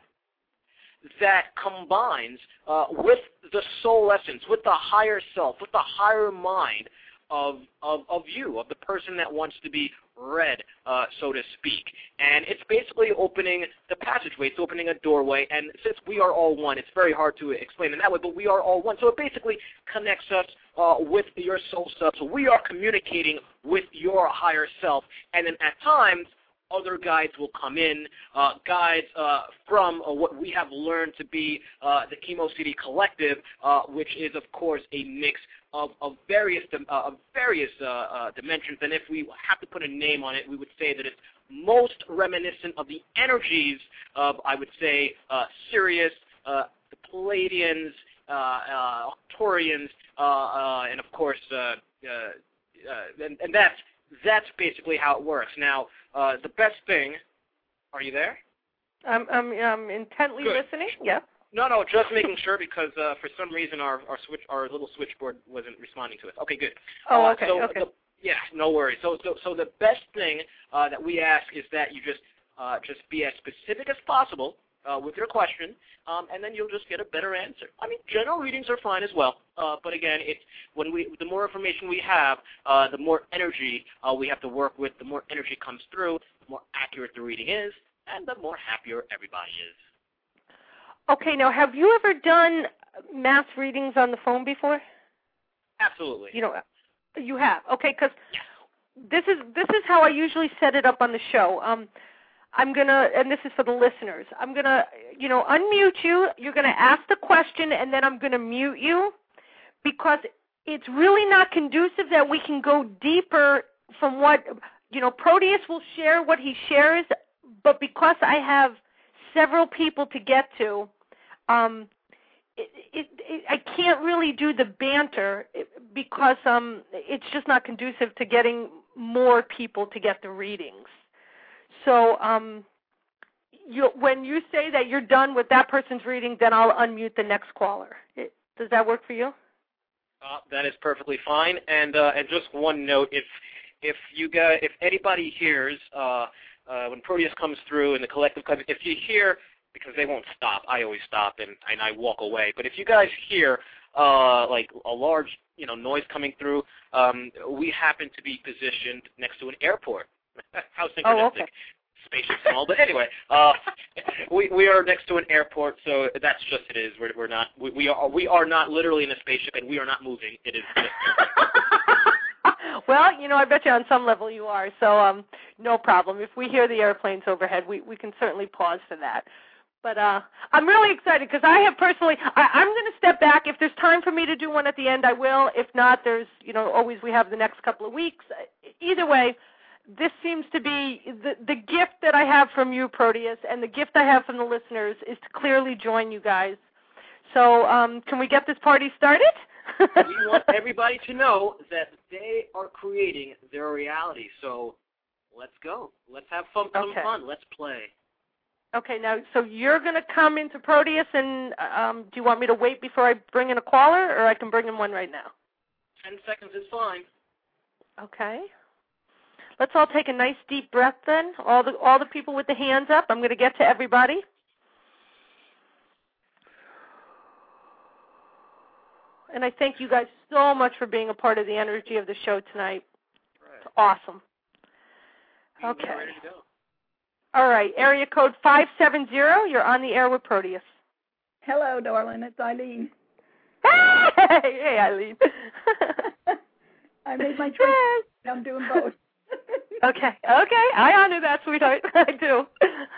combines with the soul essence, with the higher self, with the higher mind of you, of the person that wants to be read, so to speak. And it's basically opening the passageway. It's opening a doorway. And since we are all one, it's very hard to explain in that way, but we are all one. So it basically connects us with your soul self. So we are communicating with your higher self. And then at times, other guides will come in, guides from what we have learned to be the Chemo City Collective, which is, of course, a mix of various dimensions. And if we have to put a name on it, we would say that it's most reminiscent of the energies of, I would say, Sirius, the Pleiadians, Arcturians, and, of course, and that's basically how it works. Now, the best thing, are you there? I'm intently listening. Yeah. No, just making sure because for some reason our little switchboard wasn't responding to us. Okay, good. Oh, okay. Okay. Yeah, no worries. So the best thing that we ask is that you just be as specific as possible with your question, and then you'll just get a better answer. I mean, general readings are fine as well, but again, it's the more information we have, the more energy we have to work with. The more energy comes through, the more accurate the reading is, and the more happier everybody is. Okay, now have you ever done mass readings on the phone before? Absolutely. You have. Okay, because this is how I usually set it up on the show. I'm going to, and this is for the listeners, I'm going to, unmute you. You're going to ask the question, and then I'm going to mute you because it's really not conducive that we can go deeper from what, Proteus will share what he shares, but because I have several people to get to, I can't really do the banter because it's just not conducive to getting more people to get the readings. So when you say that you're done with that person's reading, then I'll unmute the next caller. Does that work for you? That is perfectly fine. And just one note: if anybody hears when Proteus comes through and the collective comes, if you hear, because they won't stop, I always stop and I walk away. But if you guys hear like a large noise coming through, we happen to be positioned next to an airport. How synchronistic. Oh, okay. Spaceship small, but anyway, we are next to an airport, so that's just it is. We are not literally in a spaceship, and we are not moving. It is just. Well, I bet you on some level you are, so no problem. If we hear the airplanes overhead, we can certainly pause for that. But I'm really excited because I have personally, I'm going to step back. If there's time for me to do one at the end, I will. If not, there's, always we have the next couple of weeks. Either way, this seems to be the gift that I have from you, Proteus, and the gift I have from the listeners is to clearly join you guys. So can we get this party started? We want everybody to know that they are creating their reality. So let's go. Let's have some fun. Let's play. Okay, now, so you're going to come into Proteus, and do you want me to wait before I bring in a caller, or I can bring in one right now? 10 seconds is fine. Okay. Let's all take a nice deep breath then. All the people with the hands up. I'm going to get to everybody. And I thank you guys so much for being a part of the energy of the show tonight. Right. It's awesome. Okay. Ready to go. All right. Area code 570. You're on the air with Proteus. Hello, darling. It's Eileen. Hey, Eileen. I made my choice. I'm doing both. Okay. I honor that, sweetheart. I do.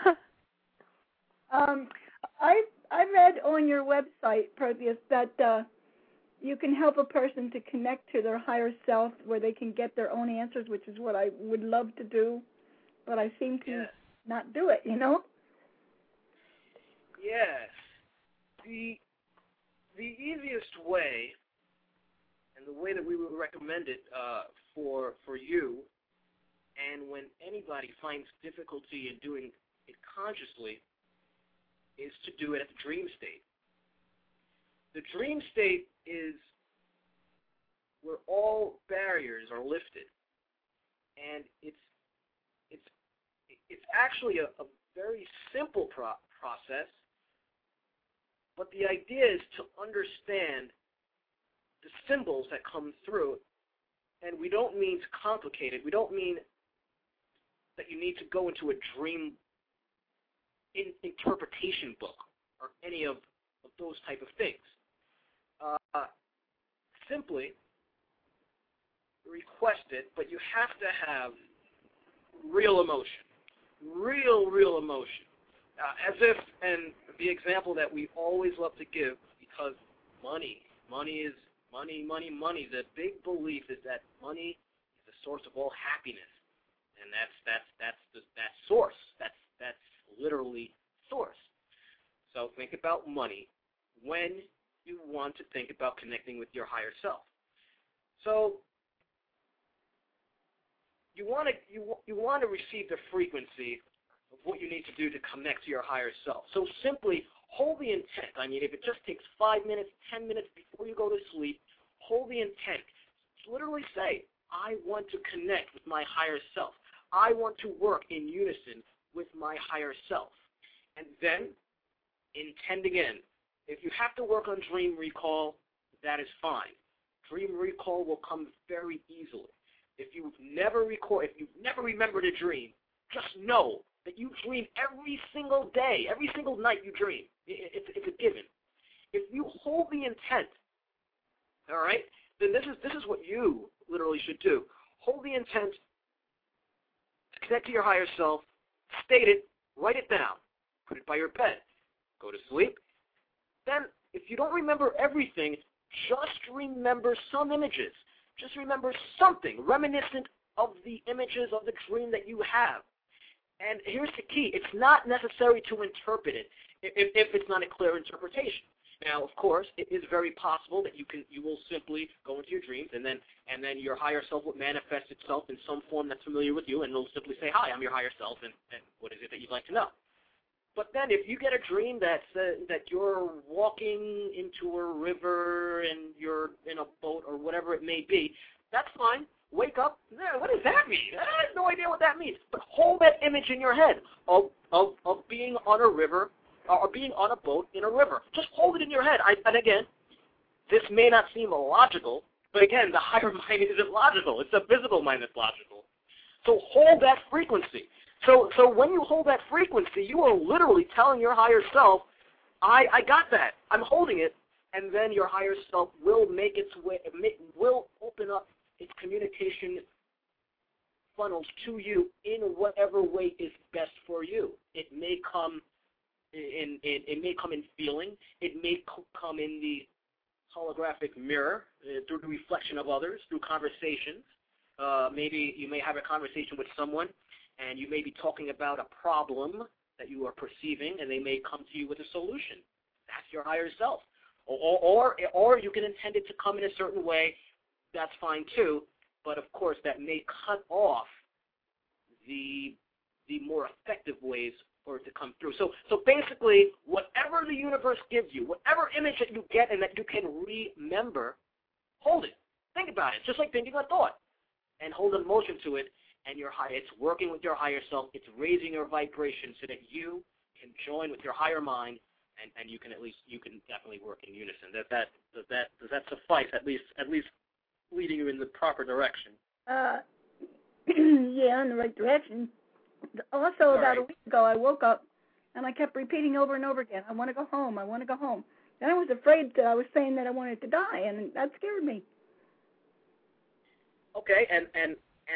I read on your website, Proteus, that you can help a person to connect to their higher self where they can get their own answers, which is what I would love to do, but I seem to not do it, you know? Yes. The easiest way, and the way that we would recommend it for you, and when anybody finds difficulty in doing it consciously, is to do it at the dream state. The dream state is where all barriers are lifted, and it's actually a very simple process, but the idea is to understand the symbols that come through, and we don't mean to complicate it. We don't mean that you need to go into a dream interpretation book or any of those type of things. Simply request it, but you have to have real emotion, real emotion. As if, and the example that we always love to give, because money is money. The big belief is that money is the source of all happiness, and that's source. That's literally source. So think about money when you want to think about connecting with your higher self. So you want to receive the frequency of what you need to do to connect to your higher self. So simply hold the intent. I mean, if it just takes 5 minutes, 10 minutes before you go to sleep, hold the intent. Literally say, I want to connect with my higher self. I want to work in unison with my higher self. And then intend again. If you have to work on dream recall, that is fine. Dream recall will come very easily. If you've never remembered a dream, just know that you dream every single day, every single night you dream. It's a given. If you hold the intent, all right, then this is what you literally should do. Hold the intent to connect to your higher self, state it, write it down, put it by your bed, go to sleep. Then, if you don't remember everything, just remember some images. Just remember something reminiscent of the images of the dream that you have. And here's the key. It's not necessary to interpret it if it's not a clear interpretation. Now, of course, it is very possible that you will simply go into your dreams, and then your higher self will manifest itself in some form that's familiar with you, and it'll simply say, hi, I'm your higher self, and what is it that you'd like to know? But then if you get a dream that you're walking into a river and you're in a boat or whatever it may be, that's fine. Wake up. What does that mean? I have no idea what that means. But hold that image in your head of being on a river or being on a boat in a river. Just hold it in your head. And again, this may not seem logical, but again, the higher mind isn't logical. It's a visible mind that's logical. So hold that frequency. So when you hold that frequency, you are literally telling your higher self, I got that. I'm holding it. And then your higher self will make its way, will open up its communication funnels to you in whatever way is best for you. It may come in feeling. It may come in the holographic mirror, through the reflection of others, through conversations. Maybe you may have a conversation with someone, and you may be talking about a problem that you are perceiving, and they may come to you with a solution. That's your higher self. Or you can intend it to come in a certain way. That's fine too. But of course, that may cut off the more effective ways for it to come through. So basically, whatever the universe gives you, whatever image that you get and that you can remember, hold it. Think about it. Just like thinking a thought. And hold emotion to it. and it's working with your higher self. It's raising your vibration so that you can join with your higher mind, and you can definitely work in unison. Does that suffice? At least leading you in the proper direction. Yeah, in the right direction. Also, about a week ago, I woke up and I kept repeating over and over again, I want to go home, I want to go home. Then I was afraid that I was saying that I wanted to die, and that scared me. Okay, and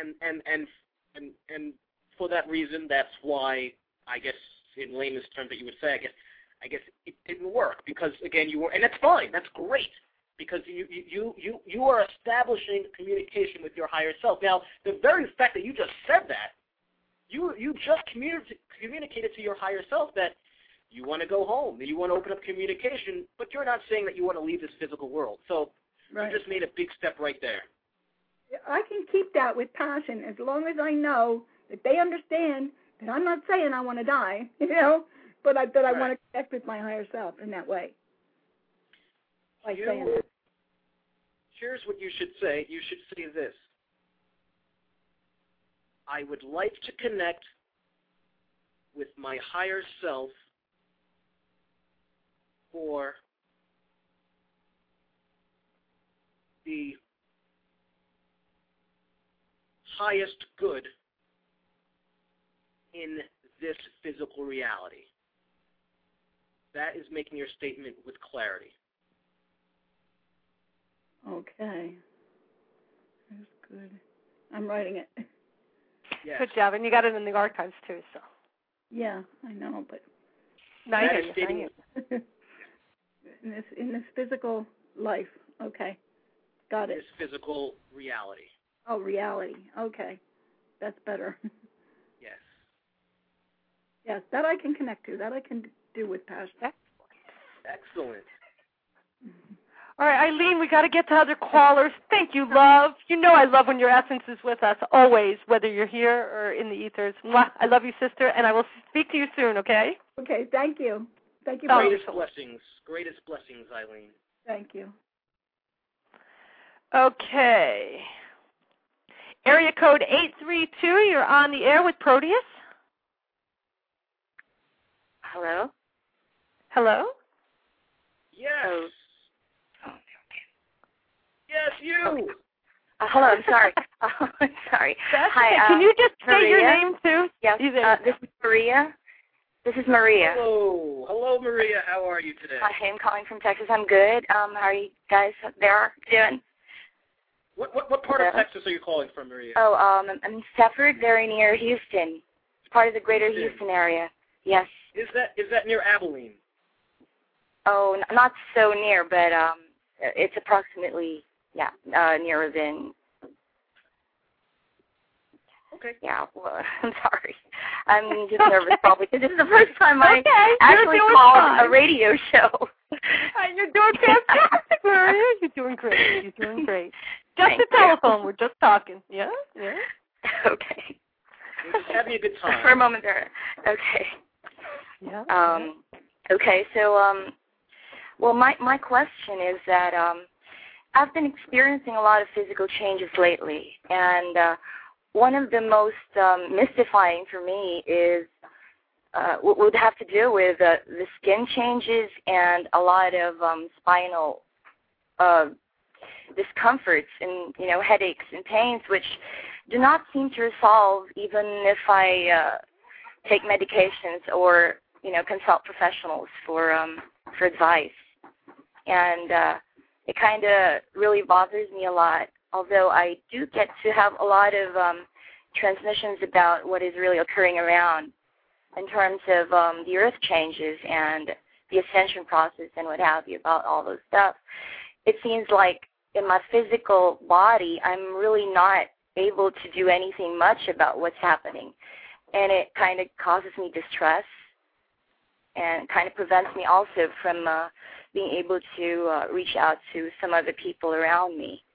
for that reason, that's why, I guess, in layman's terms that you would say, I guess it didn't work because, again, you were, and that's fine, that's great, because you are establishing communication with your higher self. Now, the very fact that you just said that, you just communicated to your higher self that you want to go home, that you want to open up communication, but you're not saying that you want to leave this physical world. So you just made a big step right there. I can keep that with passion as long as I know that they understand that I'm not saying I want to die, but that I want to connect with my higher self in that way. Here's what you should say. You should say this. I would like to connect with my higher self for the highest good in this physical reality. That is making your statement with clarity. Okay. That's good. I'm writing it. Yes. Good job, and you got it in the archives too. So. Yeah, I know, but. I hear you. in this physical life. Okay, got it. This physical reality. Oh, reality. Okay, that's better. Yes. Yes, that I can connect to. That I can do with passion. Excellent. All right, Eileen, we got to get to other callers. Thank you, love. You know I love when your essence is with us, always, whether you're here or in the ethers. Mwah. I love you, sister, and I will speak to you soon, okay? Okay, thank you. Thank you. Greatest blessings. Greatest blessings, Eileen. Thank you. Okay. Area code 832, you're on the air with Proteus. Hello? Hello? Yes. Oh. Yes, you. Hello, I'm sorry. I'm sorry. Hi. Can you just say your name, too? Yes, this is Maria. This is Maria. Hello. Hello, Maria. How are you today? Hi, I'm calling from Texas. I'm good. How are you guys there doing? What part of Texas are you calling from, Maria? Oh, I'm in Stafford, very near Houston. It's part of the greater Houston area. Yes. Is that near Abilene? Oh, not so near, but it's approximately nearer than. Okay. Yeah, well, I'm sorry. I'm just nervous probably because this is the first time I actually called a radio show. You're doing fantastic, Maria. You're doing great. You're doing great. Just Thank a telephone. We're just talking. Yeah? Yeah. Okay. We're just having a good time. For a moment there. Okay. Yeah. Okay, so, well, my question is that I've been experiencing a lot of physical changes lately, and one of the most mystifying for me is would have to do with the skin changes and a lot of spinal discomforts and headaches and pains, which do not seem to resolve even if I take medications or consult professionals for advice. And it kind of really bothers me a lot, although I do get to have a lot of transmissions about what is really occurring around in terms of the earth changes and the ascension process and what have you, about all those stuff. It seems like in my physical body, I'm really not able to do anything much about what's happening. And it kind of causes me distress and kind of prevents me also from being able to reach out to some other people around me.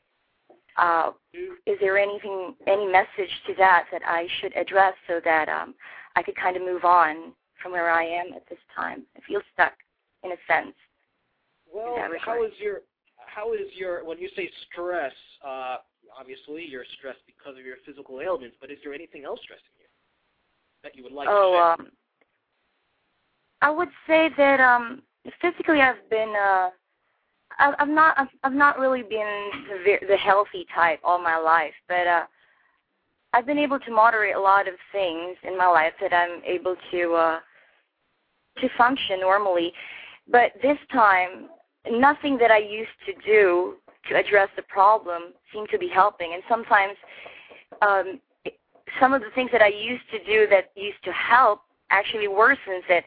Is there any message to that I should address so that I could kind of move on from where I am at this time? I feel stuck, in a sense. Well, how is your when you say stress? obviously you're stressed because of your physical ailments, but is there anything else stressing you that you would like to share? I would say that physically I've been I've not really been the healthy type all my life, but I've been able to moderate a lot of things in my life that I'm able to function normally. But this time, nothing that I used to do to address the problem seemed to be helping. And sometimes some of the things that I used to do that used to help actually worsens it.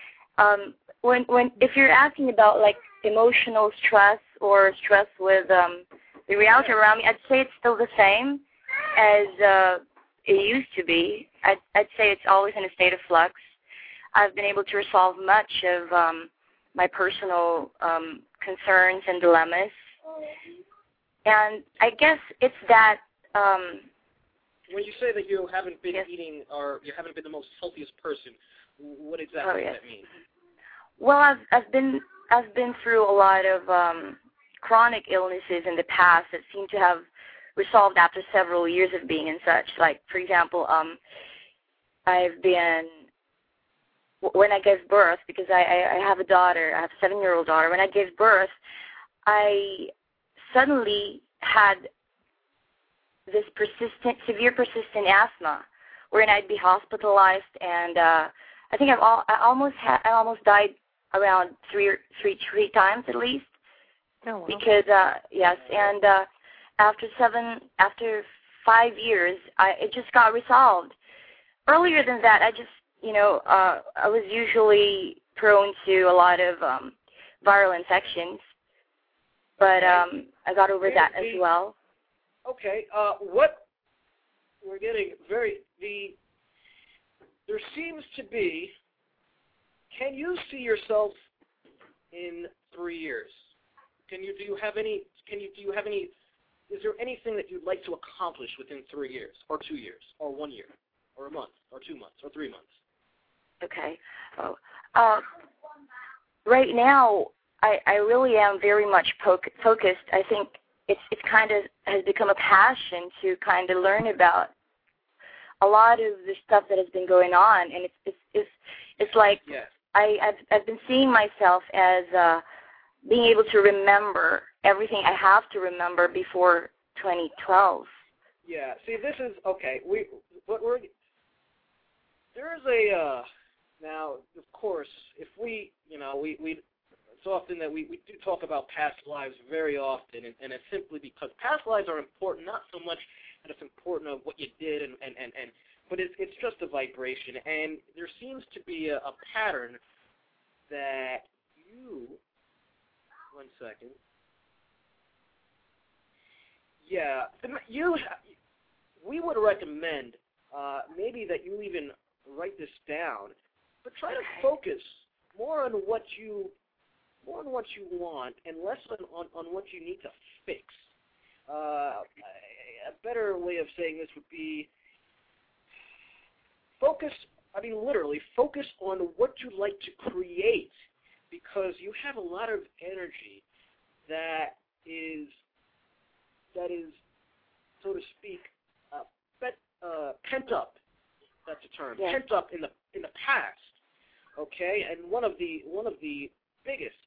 If you're asking about like emotional stress or stress with the reality around me, I'd say it's still the same as it used to be. I'd say it's always in a state of flux. I've been able to resolve much of my personal concerns and dilemmas. And I guess it's that... when you say that you haven't been eating or you haven't been the most healthiest person, what exactly does that mean? Well, I've been through a lot of chronic illnesses in the past that seem to have resolved after several years of being in such. Like, for example, I've been... When I gave birth, because I have a daughter, I have a 7-year-old daughter, when I gave birth, I suddenly had this severe persistent asthma, wherein I'd be hospitalized, and I think I almost died around three times at least. Oh, wow. Because yes, and after 5 years, it just got resolved. Earlier than that, I was usually prone to a lot of viral infections, but I got over that as well. Okay, what we're getting there seems to be, can you see yourself in 3 years? Is there anything that you'd like to accomplish within 3 years, or 2 years, or 1 year, or a month, or 2 months, or 3 months? Okay. Right now, I really am very much focused. I think it's kind of has become a passion to kind of learn about a lot of the stuff that has been going on, and it's like I've been seeing myself as being able to remember everything I have to remember before 2012. Yeah. See, this is okay. There is a now, of course, if we it's often that we do talk about past lives very often, and it's simply because past lives are important, not so much that it's important of what you did, but it's just a vibration, and there seems to be a pattern that you. 1 second. Yeah, we would recommend maybe that you even write this down, but try to focus more on what you want and less on what you need to fix. A better way of saying this would be literally focus on what you'd like to create, because you have a lot of energy that is, so to speak, pent up. That's a term. Yes. Pent up in the past. Okay, and one of the biggest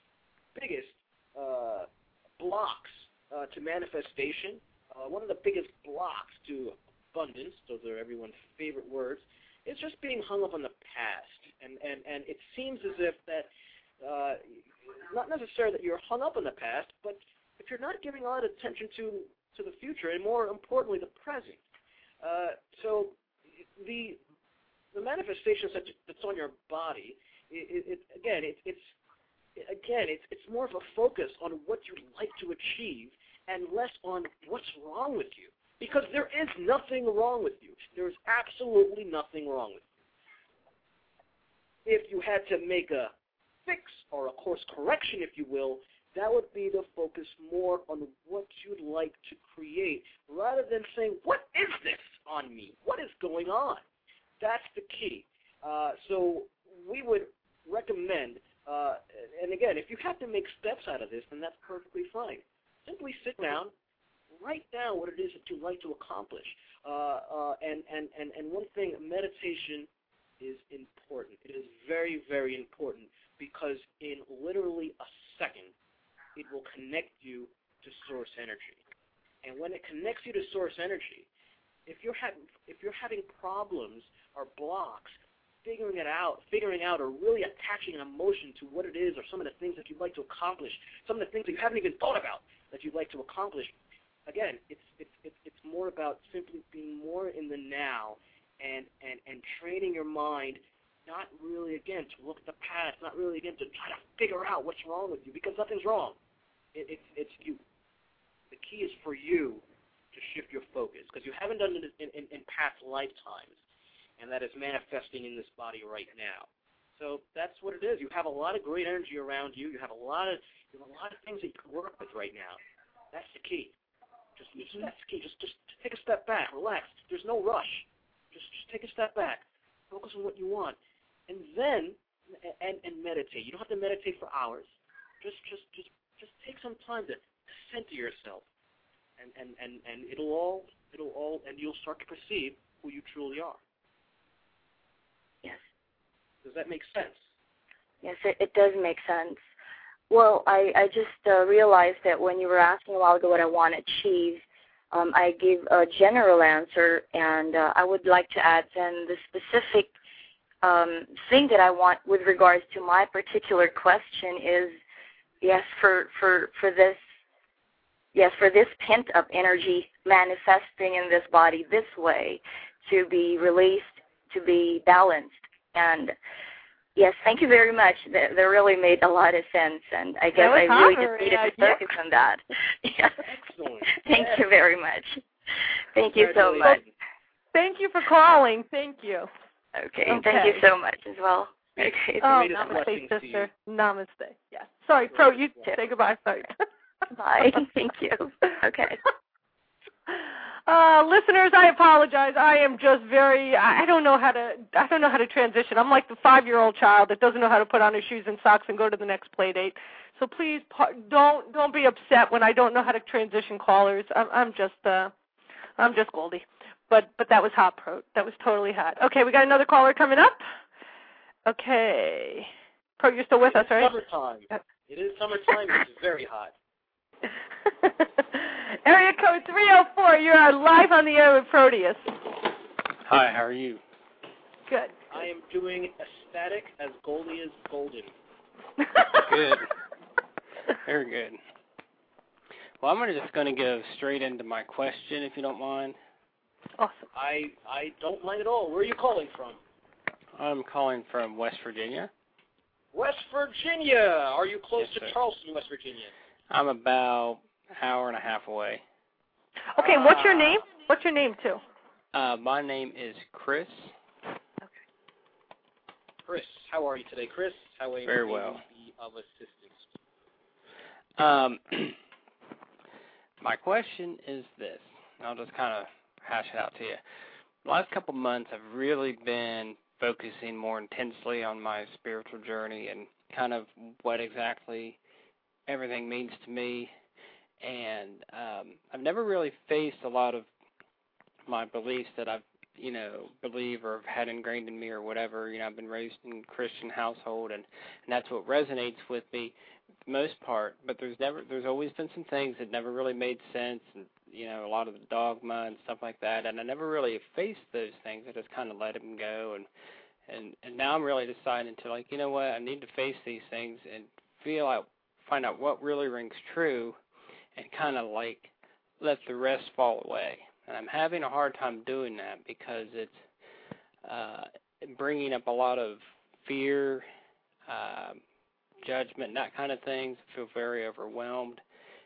blocks to manifestation, one of the biggest blocks to abundance, those are everyone's favorite words, is just being hung up on the past. And it seems as if that not necessarily that you're hung up on the past, but if you're not giving a lot of attention to the future, and more importantly, the present. So the manifestations that's on your body, it's more of a focus on what you'd like to achieve and less on what's wrong with you, because there is nothing wrong with you. There is absolutely nothing wrong with you. If you had to make a fix or a course correction, if you will, that would be to focus more on what you'd like to create, rather than saying, what is this on me? What is going on? That's the key. So we would recommend, and again, if you have to make steps out of this, then that's perfectly fine. Simply sit down, write down what it is that you like to accomplish. And one thing, meditation is important. It is very, very important because in literally a second, it will connect you to source energy. And when it connects you to source energy, if you're having problems or blocks, figuring out or really attaching an emotion to what it is or some of the things that you'd like to accomplish, some of the things that you haven't even thought about that you'd like to accomplish, again, it's more about simply being more in the now and training your mind not really, again, to look at the past, not really, again, to try to figure out what's wrong with you, because nothing's wrong. It's you. The key is for you to shift your focus, because you haven't done it in past lifetimes, and that is manifesting in this body right now. So that's what it is. You have a lot of great energy around you. You have a lot of things that you can work with right now. That's the key. That's the key. Just take a step back. Relax. There's no rush. Just take a step back. Focus on what you want, and then and meditate. You don't have to meditate for hours. Just take some time to center yourself, and it'll and you'll start to perceive who you truly are. Yes. Does that make sense? Yes, it does make sense. Well, I just realized that when you were asking a while ago what I want to achieve, I gave a general answer, and I would like to add then the specific thing that I want with regards to my particular question is, yes, for this pent-up energy manifesting in this body this way, to be released, to be balanced. And yes, thank you very much. That really made a lot of sense, and I guess I really just needed to focus on that. Yes. Excellent. Thank you very much. Thank you so much. Thank you for calling. Thank you. Okay. Thank you so much as well. Okay. Oh, namaste, sister. Namaste. Yes. Sorry, Pro, you say goodbye. Sorry. Bye. Thank you. Okay. Listeners, I apologize. I am just I don't know how to transition. I'm like the 5-year-old child that doesn't know how to put on his shoes and socks and go to the next play date. So please don't be upset when I don't know how to transition callers. I'm just Goldie. But that was hot, Pro. That was totally hot. Okay, we got another caller coming up. Okay. Pro, you're still with us, right? Summertime. It is summertime. It's very hot. Area code 304. You're live on the air with Proteus. Hi, how are you? Good. I am doing ecstatic as Goldie is golden. Good. Very good. Well, I'm just going to go straight into my question, if you don't mind. Awesome. I don't mind at all. Where are you calling from? I'm calling from West Virginia. West Virginia. Are you close Yes, to sir. Charleston, West Virginia? I'm about an hour and a half away. Okay, what's your name? What's your name, too? My name is Chris. Okay. Chris, how are you today, Chris? How are you? Very well. Be of assistance? My question is this. I'll just kind of hash it out to you. The last couple months, I've really been focusing more intensely on my spiritual journey and kind of what exactly everything means to me. And I've never really faced a lot of my beliefs that I've, believe or have had ingrained in me or whatever. I've been raised in a Christian household, and that's what resonates with me for the most part. But there's always been some things that never really made sense, and a lot of the dogma and stuff like that. And I never really faced those things. I just kind of let them go, and now I'm really deciding to I need to face these things and find out what really rings true, and kind of let the rest fall away. And I'm having a hard time doing that because it's bringing up a lot of fear, judgment, and that kind of things. I feel very overwhelmed.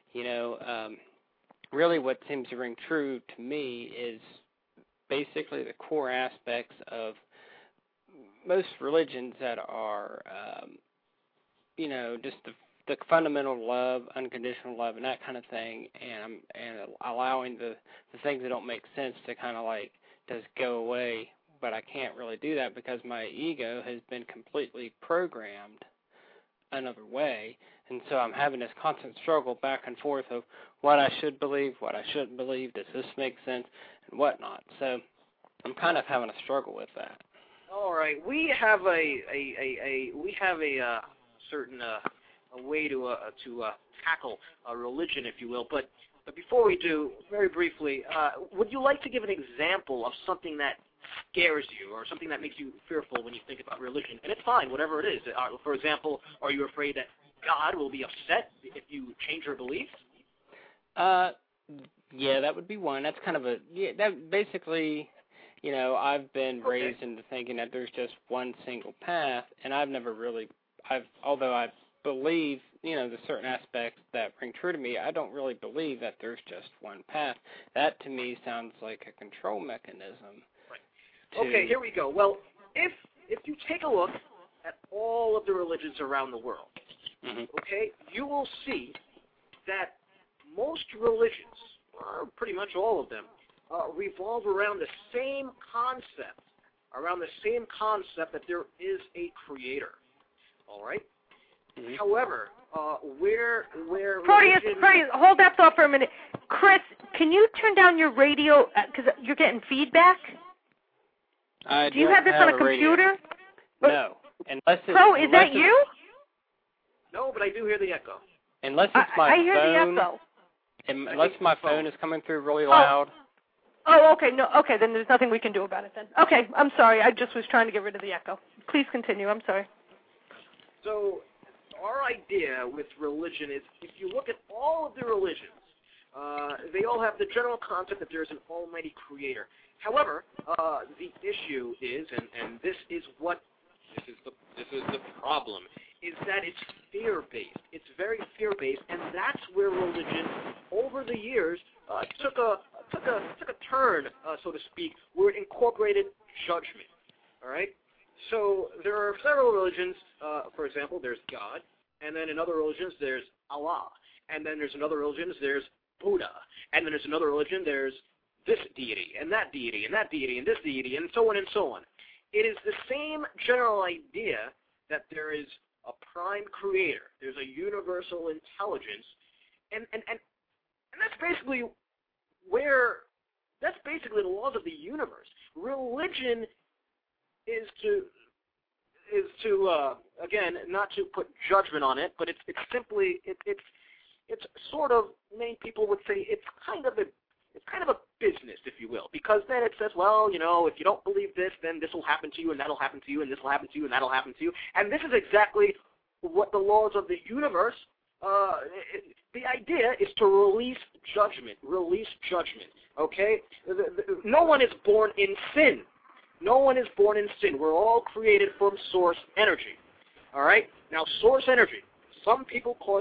Really what seems to ring true to me is basically the core aspects of most religions that are, just the fundamental love, unconditional love, and that kind of thing, and allowing the things that don't make sense to kind of just go away. But I can't really do that because my ego has been completely programmed another way. And so I'm having this constant struggle back and forth of what I should believe, what I shouldn't believe, does this make sense, and whatnot. So I'm kind of having a struggle with that. All right, we have a certain a way to tackle religion, if you will. But before we do, very briefly, would you like to give an example of something that scares you or something that makes you fearful when you think about religion? And it's fine, whatever it is. For example, are you afraid that God will be upset if you change your beliefs? Yeah, that would be one. That's kind of that basically, I've been raised into thinking that there's just one single path, and I've never really, although I believe, the certain aspects that ring true to me, I don't really believe that there's just one path. That to me sounds like a control mechanism. Right. Okay, here we go. Well, if you take a look at all of the religions around the world, okay, you will see that most religions, or pretty much all of them, revolve around the same concept, that there is a creator. All right? However, where Proteus, religion... hold that thought for a minute. Chris, can you turn down your radio, because you're getting feedback? Do you have this on a computer? No. Is that you? No, but I do hear the echo. Unless it's my phone. I hear the echo. Unless my phone is coming through really loud. Oh, okay. No, okay, then there's nothing we can do about it then. Okay, I'm sorry. I just was trying to get rid of the echo. Please continue. I'm sorry. So our idea with religion is, if you look at all of the religions, they all have the general concept that there is an almighty creator. However, the issue is, and this is the problem, is that it's fear-based. It's very fear-based, and that's where religion, over the years, took a turn, so to speak, where it incorporated judgment. All right. So there are several religions. For example, there's God, and then in other religions there's Allah, and then there's in other religions there's Buddha, and then there's another religion there's this deity, and that deity, and that deity, and this deity, and so on and so on. It is the same general idea that there is a prime creator. There's a universal intelligence, and that's basically the laws of the universe. Religion is to again, not to put judgment on it, but it's simply it's sort of, many people would say it's kind of a business, if you will, because then it says, well, if you don't believe this, then this will happen to you, and that'll happen to you, and this will happen to you, and that'll happen to you. And this is exactly what the laws of the universe, the idea is to release judgment, okay? No one is born in sin. No one is born in sin. We're all created from source energy, all right? Now, source energy, some people call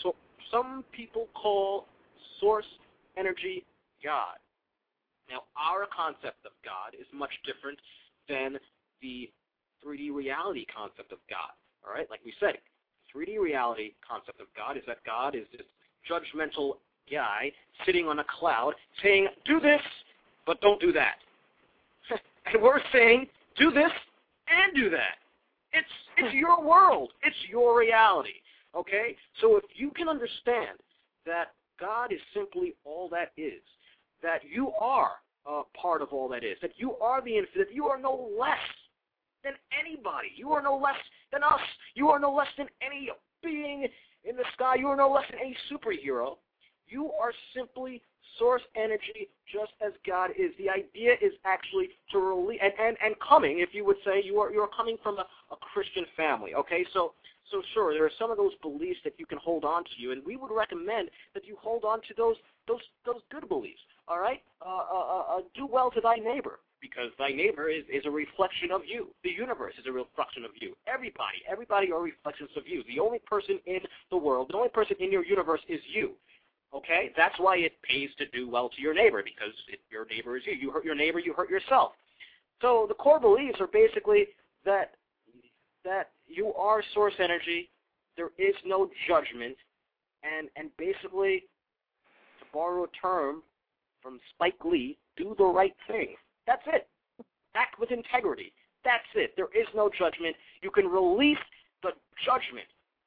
source energy God. Now, our concept of God is much different than the 3D reality concept of God. All right? Like we said, 3D reality concept of God is that God is this judgmental guy sitting on a cloud saying, do this, but don't do that. And we're saying, do this and do that. It's your world. It's your reality. Okay? So if you can understand that God is simply all that is, that you are part of all that is, that you are the infinite, you are no less than anybody. You are no less than us. You are no less than any being in the sky. You are no less than any superhero. You are simply source energy, just as God is. The idea is actually to release, and coming, if you would say, you're coming from a Christian family. Okay, so sure, there are some of those beliefs that you can hold on to you, and we would recommend that you hold on to those good beliefs. All right, do well to thy neighbor, because thy neighbor is a reflection of you. The universe is a reflection of you. Everybody are reflections of you. The only person in the world, the only person in your universe is you. Okay, that's why it pays to do well to your neighbor, because your neighbor is you. You hurt your neighbor, you hurt yourself. So the core beliefs are basically that you are source energy, there is no judgment, and basically, to borrow a term from Spike Lee, do the right thing. That's it. Act with integrity. That's it. There is no judgment. You can release the judgment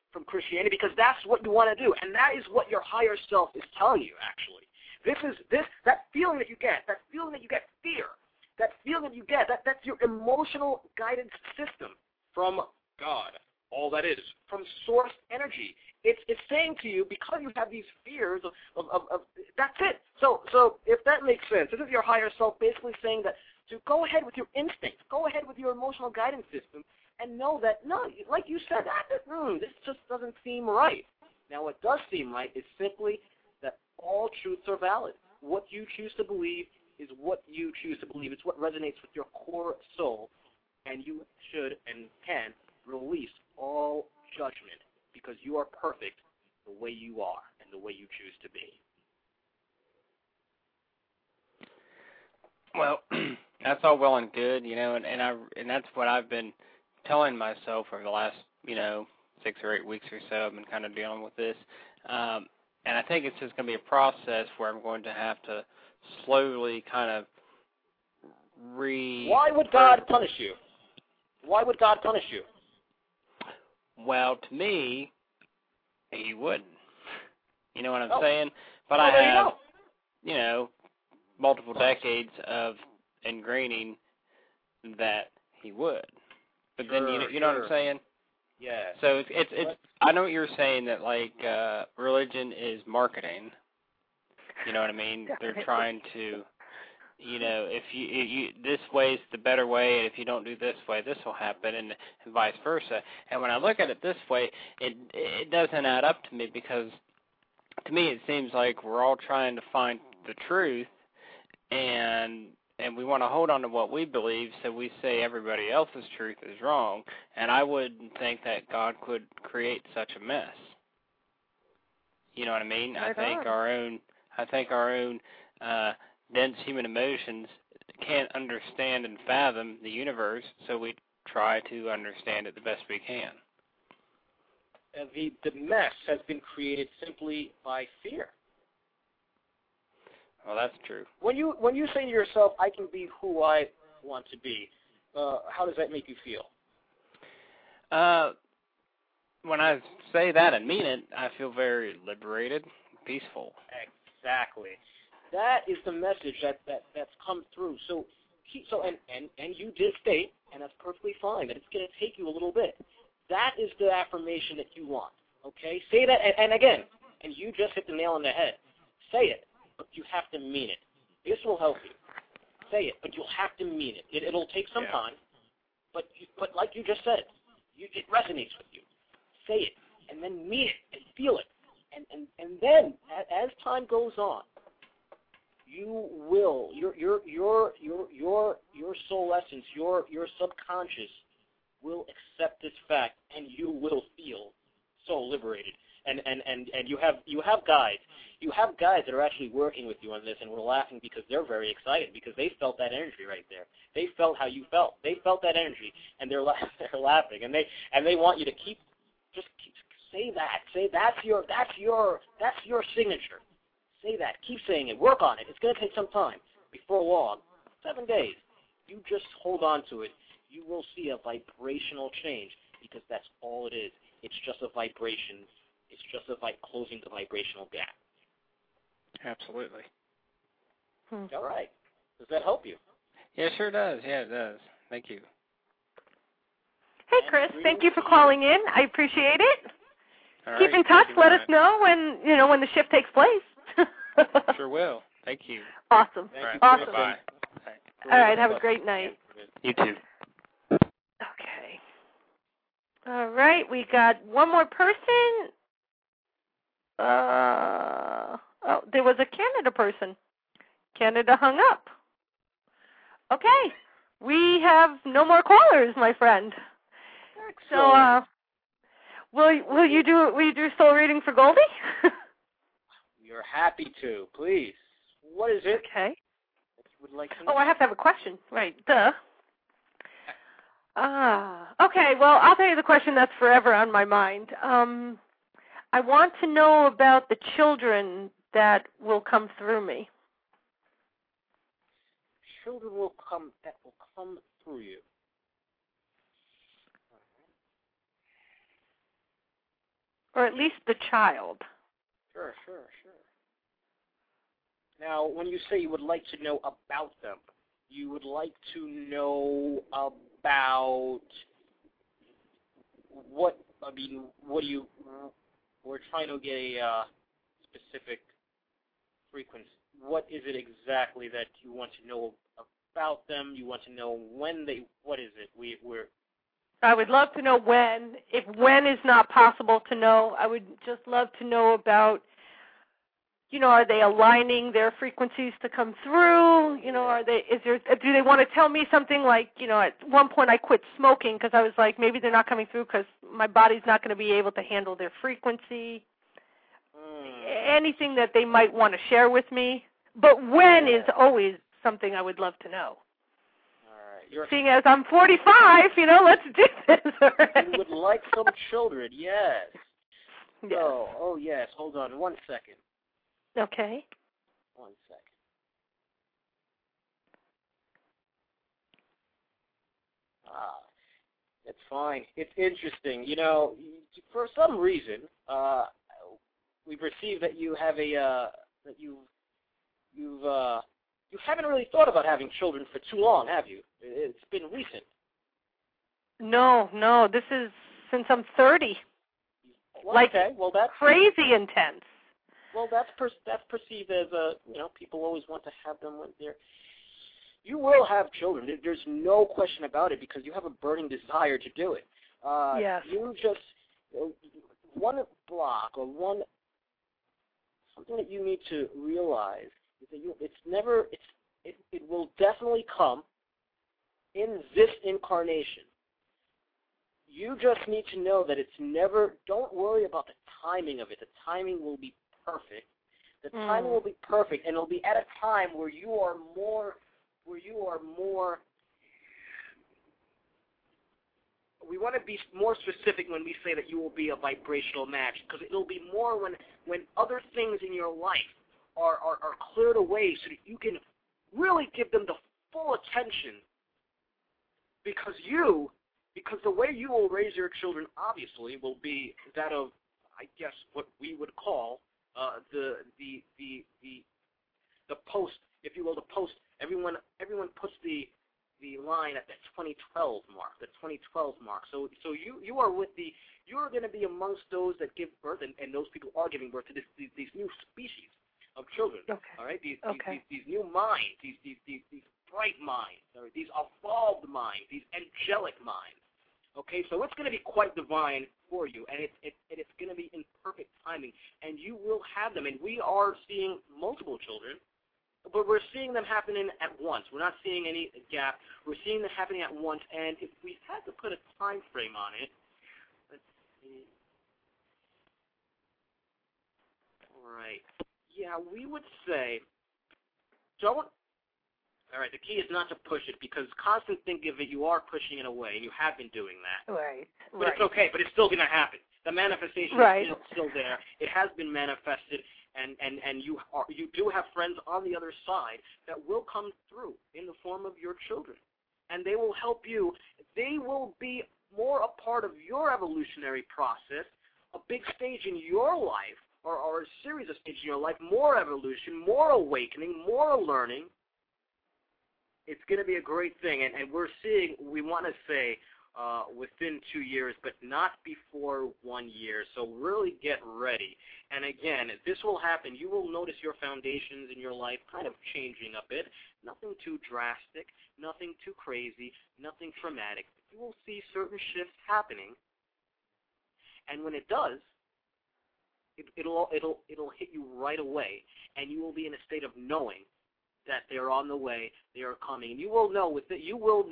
from Christianity because that's what you want to do, and that is what your higher self is telling you, actually. That feeling that you get, fear, that feeling that you get, that's your emotional guidance system from God, all that is, from source energy. It's saying to you, because you have these fears of that's it. So if that makes sense, this is your higher self basically saying that to go ahead with your instinct, go ahead with your emotional guidance system, and know that, no, like you said, this just doesn't seem right. Now, what does seem right is simply that all truths are valid. What you choose to believe is what you choose to believe. It's what resonates with your core soul, and you should and can release all judgment because you are perfect the way you are and the way you choose to be. Well, that's all well and good, and that's what I've been telling myself over the last, 6 or 8 weeks or so. I've been kind of dealing with this, and I think it's just going to be a process where I'm going to have to slowly kind of Why would God punish you? Why would God punish you? Well, to me, He wouldn't. You know what I'm saying? But I have, multiple decades of ingraining that He would. But then you know what I'm saying? Yeah. So it's I know what you're saying, that like religion is marketing. You know what I mean? They're trying to, if you this way is the better way, and if you don't do this way, this will happen, and vice versa. And when I look at it this way, it doesn't add up to me, because to me it seems like we're all trying to find the truth, and we want to hold on to what we believe, so we say everybody else's truth is wrong. And I wouldn't think that God could create such a mess. You know what I mean? I think our own dense human emotions can't understand and fathom the universe, so we try to understand it the best we can. The mess has been created simply by fear. Well, that's true. When you say to yourself, I can be who I want to be, how does that make you feel? When I say that and mean it, I feel very liberated, peaceful. Exactly. That is the message that's come through. So you did state, and that's perfectly fine, that it's going to take you a little bit. That is the affirmation that you want. Okay? Say that, and again, and you just hit the nail on the head. Say it, but you have to mean it. This will help you. Say it, but you'll have to mean it. It'll take some time, but like you just said, it resonates with you. Say it, and then mean it, and feel it. And then, as time goes on, you will, your soul essence, your subconscious will accept this fact, and you will feel so liberated. And you have guides. You have guides that are actually working with you on this, and we're laughing because they're very excited, because they felt that energy right there. They felt how you felt. They felt that energy, and they're laughing, and they want you to keep say that. Say that's your signature. Say that. Keep saying it. Work on it. It's going to take some time. Before long, 7 days. You just hold on to it. You will see a vibrational change, because that's all it is. It's just a vibration. It's just closing the vibrational gap. Absolutely. All right. Does that help you? Yeah, it sure does. Yeah, it does. Thank you. Hey, Chris. Thank you for calling in. I appreciate it. All Keep right. in touch. Let us know when the shift takes place. Sure will. Thank you. Awesome. Awesome. Bye. All right. Have a great night. You too. Okay. All right. We got one more person. There was a Canada person. Canada hung up. Okay. We have no more callers, my friend. Excellent. So, will you do soul reading for Goldie? You're happy to. Please. What is it? Okay. That you would like to know? Oh, I have to have a question. Right. Duh. Okay. Well, I'll tell you the question that's forever on my mind. I want to know about the children that will come through me. Children that will come through you. or at least the child. Sure. Now, when you say you would like to know about them, you would like to know about what? I mean, what do you? We're trying to get a specific frequency. What is it exactly that you want to know about them? You want to know when they? What is it? I would love to know when. If when is not possible to know, I would just love to know about, are they aligning their frequencies to come through? Do they want to tell me something like, at one point I quit smoking because I was like, maybe they're not coming through because my body's not going to be able to handle their frequency. Anything that they might want to share with me. But when is always something I would love to know. Seeing as I'm 45, let's do this. Already. You would like some children, yes. Oh, yes. Hold on 1 second. Okay. 1 second. It's fine. It's interesting. For some reason, we've received that you have you haven't really thought about having children for too long, have you? It's been recent. No. This is since I'm 30. Well, okay. Well, that's crazy intense. Well, that's perceived as people always want to have them when they're. You will have children. There's no question about it because you have a burning desire to do it. Yes. You just one block or something that you need to realize is that it will definitely come in this incarnation. You just need to know that it's never. Don't worry about the timing of it. The timing will be perfect. The timing will be perfect, and it'll be at a time where you are more. We want to be more specific when we say that you will be a vibrational match, because it'll be more when other things in your life are cleared away, so that you can really give them the full attention. Because the way you will raise your children, obviously, will be that of, I guess, what we would call the post, if you will, the post. Everyone puts the line at the 2012 mark. The 2012 mark. So you are you're going to be amongst those that give birth, and those people are giving birth to these new species of children. Okay. All right. These new minds. These bright minds. Or these evolved minds. These angelic minds. Okay, so it's going to be quite divine for you, and it's going to be in perfect timing, and you will have them. And we are seeing multiple children, but we're seeing them happening at once. We're not seeing any gap. We're seeing them happening at once, and if we had to put a time frame on it, let's see. All right. Yeah, we would say don't. All right, the key is not to push it, because constant think of it, you are pushing it away, and you have been doing that. Right. But it's okay, but it's still going to happen. The manifestation is still there. It has been manifested, and you do have friends on the other side that will come through in the form of your children, and they will help you. They will be more a part of your evolutionary process, a big stage in your life, or a series of stages in your life, more evolution, more awakening, more learning. It's going to be a great thing, and we're seeing, we want to say, within 2 years, but not before 1 year. So really get ready. And again, this will happen. You will notice your foundations in your life kind of changing a bit. Nothing too drastic, nothing too crazy, nothing traumatic. You will see certain shifts happening, and when it does, it'll hit you right away, and you will be in a state of knowing that they're on the way, they are coming. And you will know we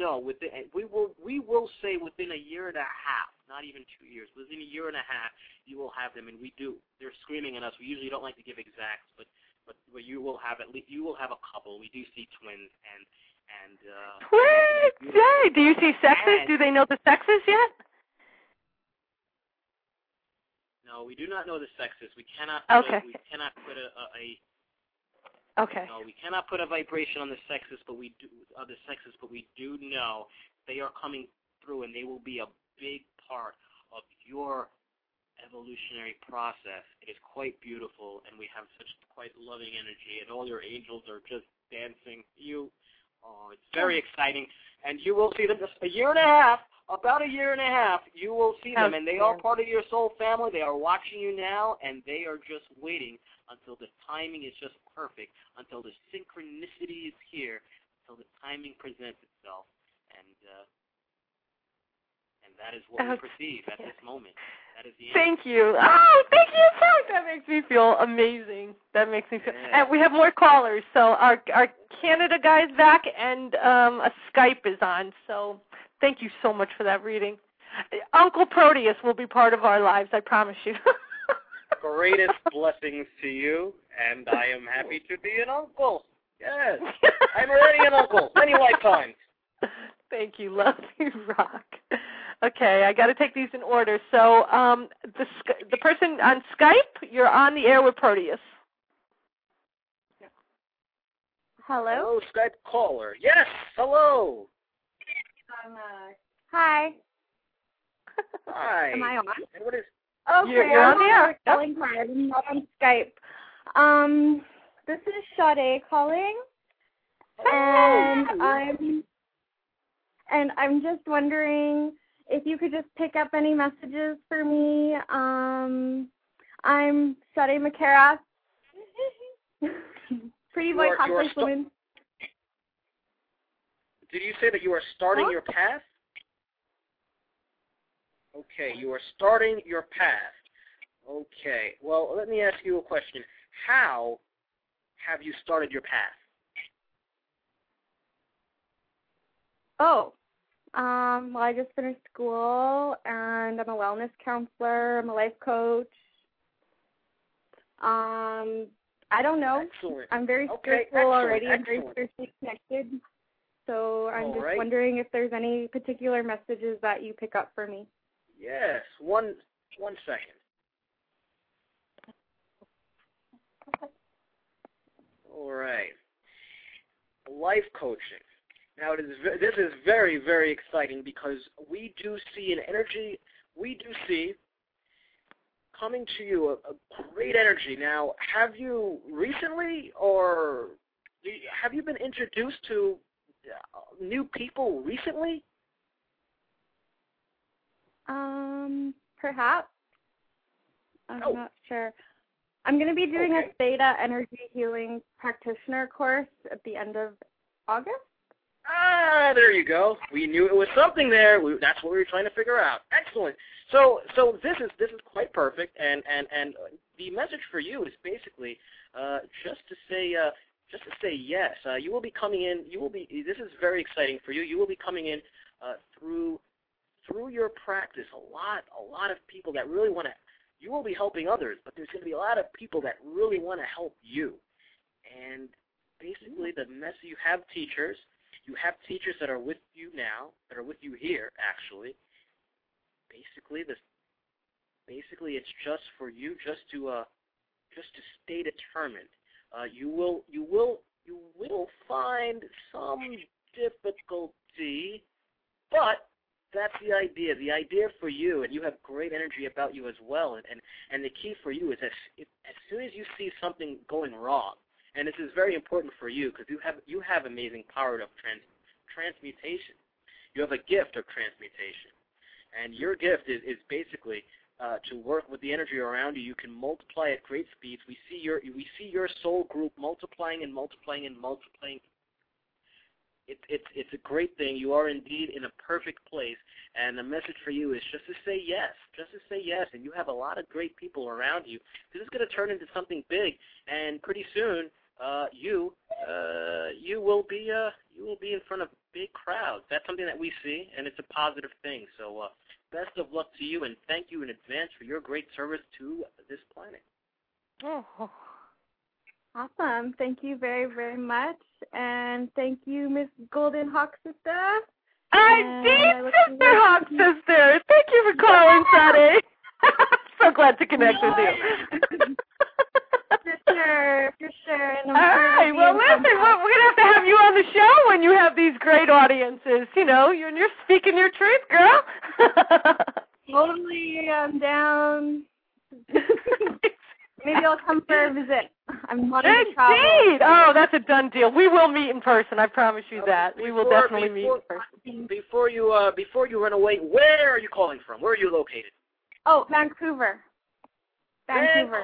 will say within a year and a half, not even 2 years, within a year and a half, you will have them, and we do. They're screaming at us. We usually don't like to give exacts, but you will have at least, you will have a couple. We do see twins and twins. Yay! Do you see sexes? Do they know the sexes yet? No, we do not know the sexes. We cannot. We cannot put a Okay. No, we cannot put a vibration on the sexes, but we do know they are coming through, and they will be a big part of your evolutionary process. It is quite beautiful, and we have such quite loving energy, and all your angels are just dancing. It's very exciting, and you will see them just about a year and a half, you will see them, and they are part of your soul family. They are watching you now, and they are just waiting until the timing is just perfect, until the synchronicity is here, until the timing presents itself, and that is what we perceive at this moment. That is the answer. Thank you. Oh, thank you so much. That makes me feel amazing. That makes me feel. Yeah. And we have more callers. So our Canada guy's back, and a Skype is on. So thank you so much for that reading. Uncle Proteus will be part of our lives, I promise you. Greatest blessings to you, and I am happy to be an uncle. Yes, I'm already an uncle. Many lifetimes. Thank you. Love you, rock. Okay, I got to take these in order. So the person on Skype, you're on the air with Proteus. Hello? Hello, Skype caller. Yes, hello. Hi. Hi. Am I on? And what is? Okay, you're on the air. Calling card. I'm not on Skype. This is Sade calling, and I'm just wondering if you could just pick up any messages for me. I'm Sade Makara. Pretty boy, complex woman. Did you say that you are starting your path? Okay, you are starting your path. Okay, well, let me ask you a question. How have you started your path? Well, I just finished school, and I'm a wellness counselor. I'm a life coach. I don't know. Excellent. I'm very spiritual already. I'm very spiritually connected. So I'm just wondering if there's any particular messages that you pick up for me. Yes. One second. All right. Life coaching. Now, this is very, very exciting because we do see an energy, we do see coming to you a great energy. Now, have you recently, or have you been introduced to new people recently? Perhaps. I'm not sure. I'm going to be doing a Theta Energy Healing Practitioner course at the end of August. Ah, there you go. We knew it was something there. That's what we were trying to figure out. Excellent. So this is quite perfect, and the message for you is basically just to say yes. You will be coming in. This is very exciting for you. You will be coming in through your practice. A lot of people that really want to. You will be helping others, but there's going to be a lot of people that really want to help you. And basically, the message, you have teachers. You have teachers that are with you now, that are with you here, actually. Basically, it's just for you, just to stay determined. You will find some difficulty, but that's the idea. The idea for you, and you have great energy about you as well. And the key for you is that as soon as you see something going wrong, and this is very important for you because you have amazing power of transmutation. You have a gift of transmutation, and your gift is basically to work with the energy around you. You can multiply at great speeds. We see your soul group multiplying and multiplying and multiplying. It's a great thing. You are indeed in a perfect place, and the message for you is just to say yes. Just to say yes, and you have a lot of great people around you. This is going to turn into something big, and pretty soon you will be in front of big crowds. That's something that we see, and it's a positive thing. So best of luck to you, and thank you in advance for your great service to this planet. Oh. Awesome. Thank you very, very much. And thank you, Miss Golden Hawk Sister. Sister Hawk Sister. Thank you for calling, Sade. So glad to connect with you. For sure. And all right. Well, listen, we're going to have you on the show when you have these great audiences. You know, you're speaking your truth, girl. totally down. Maybe I'll come for a visit. I'm wanting to travel. Indeed! Oh, that's a done deal. We will meet in person. I promise you that. We will definitely meet in person. Before you run away, where are you calling from? Where are you located? Oh, Vancouver. Vancouver.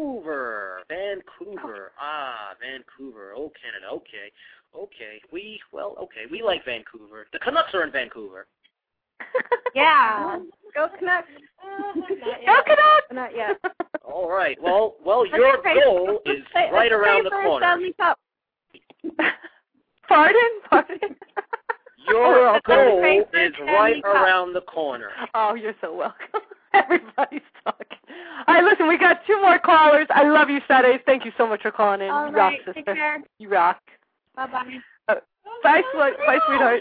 Ah, Vancouver. Oh, Canada. Okay. We like Vancouver. The Canucks are in Vancouver. Yeah. Go Canucks. Go Canucks! Not yet. All right. Well, your goal is right around the corner. Pardon? Your goal is right around the corner. Oh, you're so welcome. Everybody's talking. All right, listen, we got 2 more callers. I love you, Saturdays. Thank you so much for calling in. All You right, rock, sister. take care. You rock. Bye-bye. Bye, sweetheart.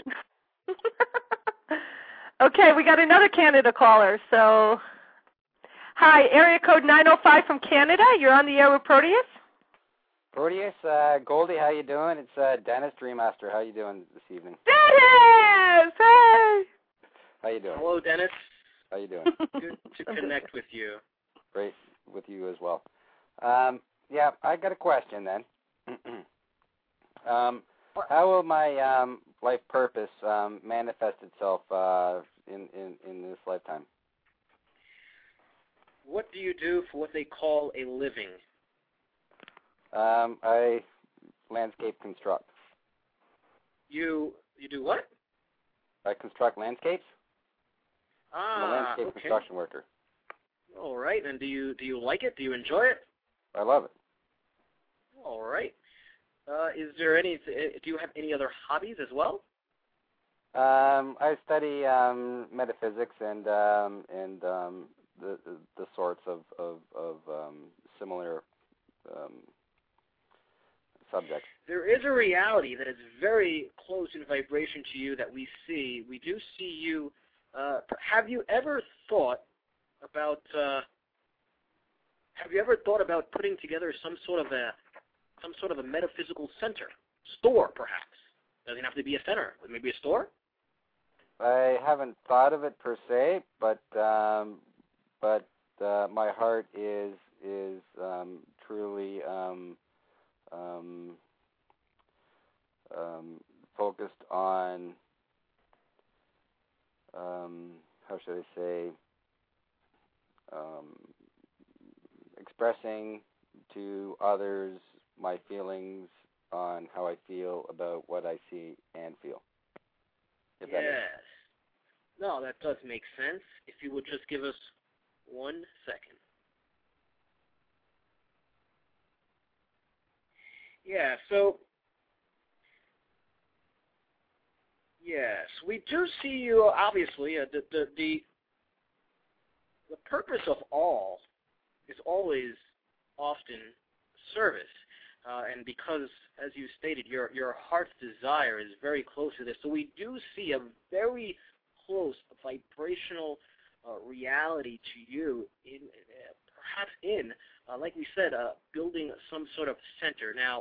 Okay, we got another Canada caller. So, hi, area code 905 from Canada. You're on the air with Proteus. Proteus, Goldie, how you doing? It's Dennis Dreammaster. How you doing this evening? Dennis! Hey! How you doing? Hello, Dennis. How you doing? Good to connect with you. Great with you as well. Yeah, I got a question then. How will my life purpose manifest itself in this lifetime? What do you do for what they call a living? I landscape construct. You do what? I construct landscapes. I'm a landscape okay. construction worker. All right. And do you like it? Do you enjoy it? I love it. All right. Is there any? Do you have any other hobbies as well? I study metaphysics and the sorts of similar subjects. There is a reality that is very close in vibration to you that we see. We do see you. Have you ever thought about? Have you ever thought about putting together some sort of a metaphysical center, store perhaps? Doesn't have to be a center, but maybe a store. I haven't thought of it per se, but my heart is truly focused on how should I say expressing to others my feelings on how I feel about what I see and feel. If that makes sense. No, that does make sense. If you would just give us 1 second. Yeah, so yes, we do see you. Obviously, the purpose of all is always often service, and because, as you stated, your heart's desire is very close to this. So we do see a very close vibrational reality to you in perhaps in, like we said, building some sort of center. Now,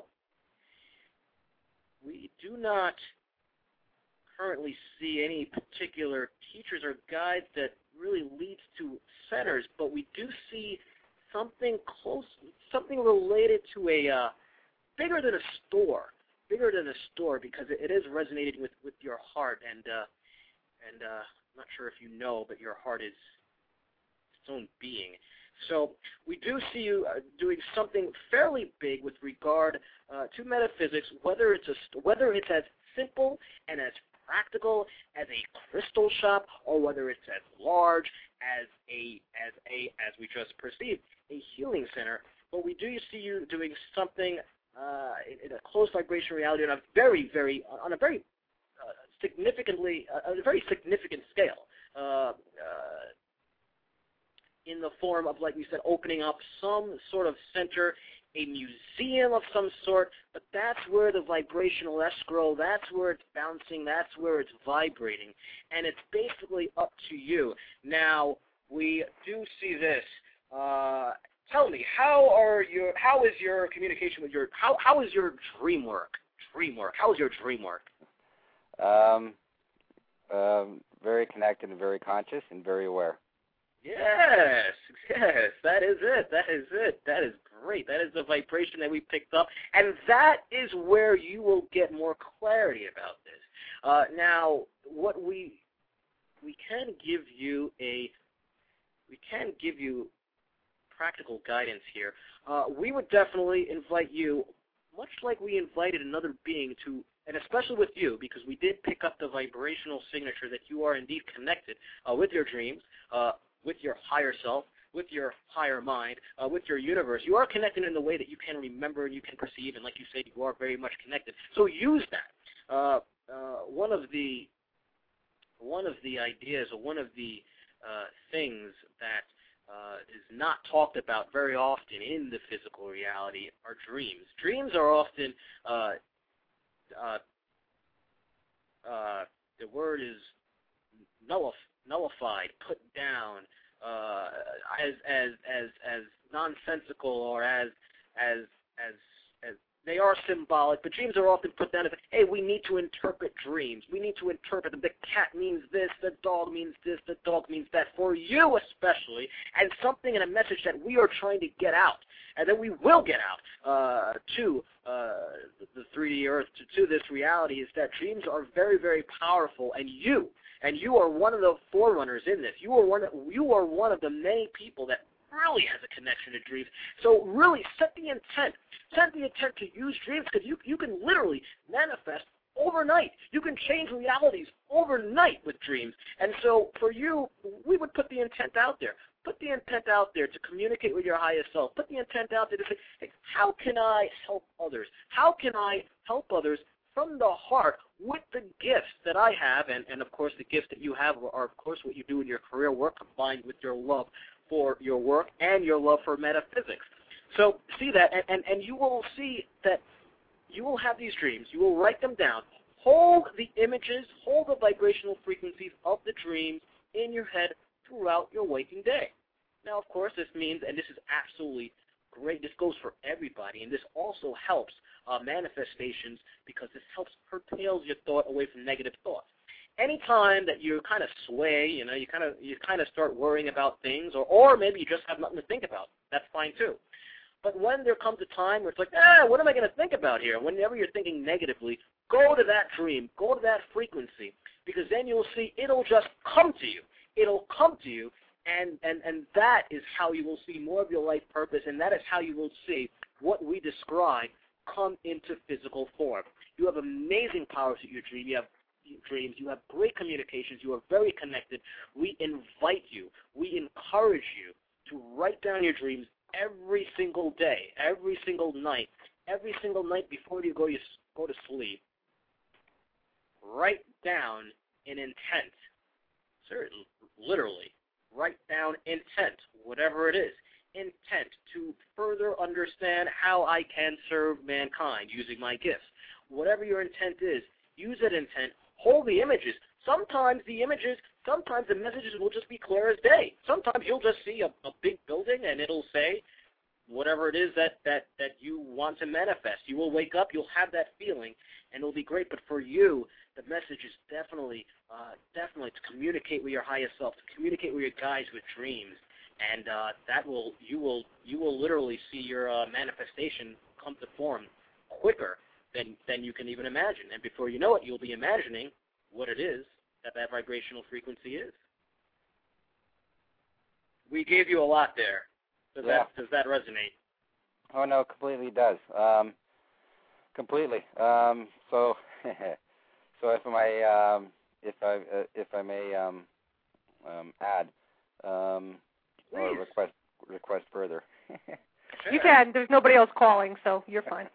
we do not currently see any particular teachers or guides that really leads to centers, but we do see something close, something related to a bigger than a store, because it is resonating with your heart, and I'm not sure if you know, but your heart is its own being. So we do see you doing something fairly big with regard to metaphysics, whether it's as simple and as practical as a crystal shop, or whether it's as large as we just perceived, a healing center. But we do see you doing something in a close vibration reality on a very significant scale. In the form of, like we said, opening up some sort of center, a museum of some sort, but that's where the vibrational escrow, that's where it's bouncing, that's where it's vibrating, and it's basically up to you. Now, we do see this. Tell me, how is your communication with how is your dream work? How is your dream work? Very connected and very conscious and very aware. Yes, that is it. That is great. That is the vibration that we picked up, and that is where you will get more clarity about this. Now, what we can give you practical guidance here. We would definitely invite you, much like we invited another being to, and especially with you, because we did pick up the vibrational signature that you are indeed connected with your dreams, with your higher self, with your higher mind, with your universe. You are connected in the way that you can remember and you can perceive, and like you said, you are very much connected. So use that. One of the ideas, or one of the things that is not talked about very often in the physical reality are dreams. Dreams are often, the word is nullified, put down as nonsensical, or as they are symbolic, but dreams are often put down as, hey, we need to interpret dreams. We need to interpret them. The cat means this, the dog means this, the dog means that, for you especially, and something and a message that we are trying to get out, and that we will get out to the 3D Earth, to this reality, is that dreams are very, very powerful, and you are one of the forerunners in this. You are one of the many people that really has a connection to dreams. So really set the intent. Set the intent to use dreams, because you can literally manifest overnight. You can change realities overnight with dreams. And so for you, we would put the intent out there. Put the intent out there to communicate with your highest self. Put the intent out there to say, hey, how can I help others? How can I help others from the heart with the gifts that I have? And of course, the gifts that you have are, of course, what you do in your career work, combined with your love for your work and your love for metaphysics. So see that, and you will see that you will have these dreams. You will write them down. Hold the images, hold the vibrational frequencies of the dreams in your head throughout your waking day. Now, of course, this means, and this is absolutely great, this goes for everybody, and this also helps manifestations, because this helps curtails your thought away from negative thoughts. Anytime that you kind of sway, you kind of start worrying about things, or maybe you just have nothing to think about, that's fine too. But when there comes a time where it's like, what am I going to think about here? Whenever you're thinking negatively, go to that dream, go to that frequency, because then you'll see it'll just come to you. It'll come to you, and that is how you will see more of your life purpose, and that is how you will see what we describe come into physical form. You have amazing powers that you dream. You have dreams. You have great communications. You are very connected. We invite you. We encourage you to write down your dreams every single day, every single night before you go to sleep. Write down an intent. Certainly, literally, write down intent, whatever it is. Intent to further understand how I can serve mankind using my gifts. Whatever your intent is, use that intent. Hold the images. Sometimes the messages will just be clear as day. Sometimes you'll just see a big building, and it'll say whatever it is that you want to manifest. You will wake up, you'll have that feeling, and it'll be great. But for you, the message is definitely to communicate with your highest self, to communicate with your guides with dreams, and you will literally see your manifestation come to form quicker than you can even imagine. And before you know it, you'll be imagining what it is that vibrational frequency is. We gave you a lot there. Does that resonate? Oh no, completely does. Completely. So if I may add or request further. You can. There's nobody else calling, so you're fine.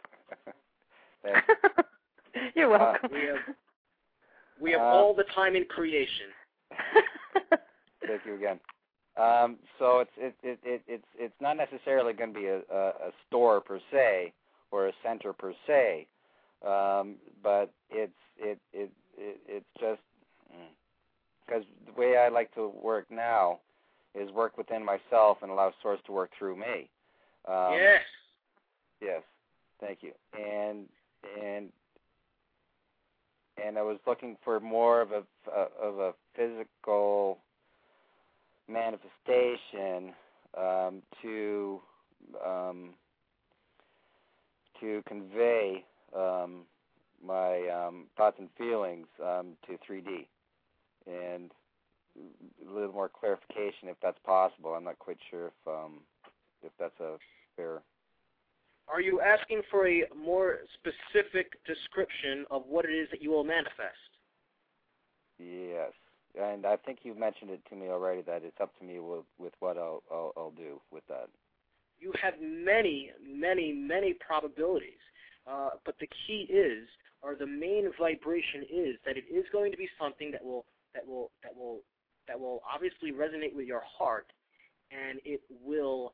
You're welcome. We have all the time in creation. Thank you again. So it's not necessarily going to be a store per se or a center per se, but it's just because the way I like to work now is work within myself and allow Source to work through me. Yes. Yes. Thank you. And I was looking for more of a physical manifestation to convey my thoughts and feelings to 3D, and a little more clarification if that's possible. I'm not quite sure if that's a fair. Are you asking for a more specific description of what it is that you will manifest? Yes, and I think you've mentioned it to me already that it's up to me with what I'll do with that. You have many, many, many probabilities, but the key is, or the main vibration is, that it is going to be something that will obviously resonate with your heart, and it will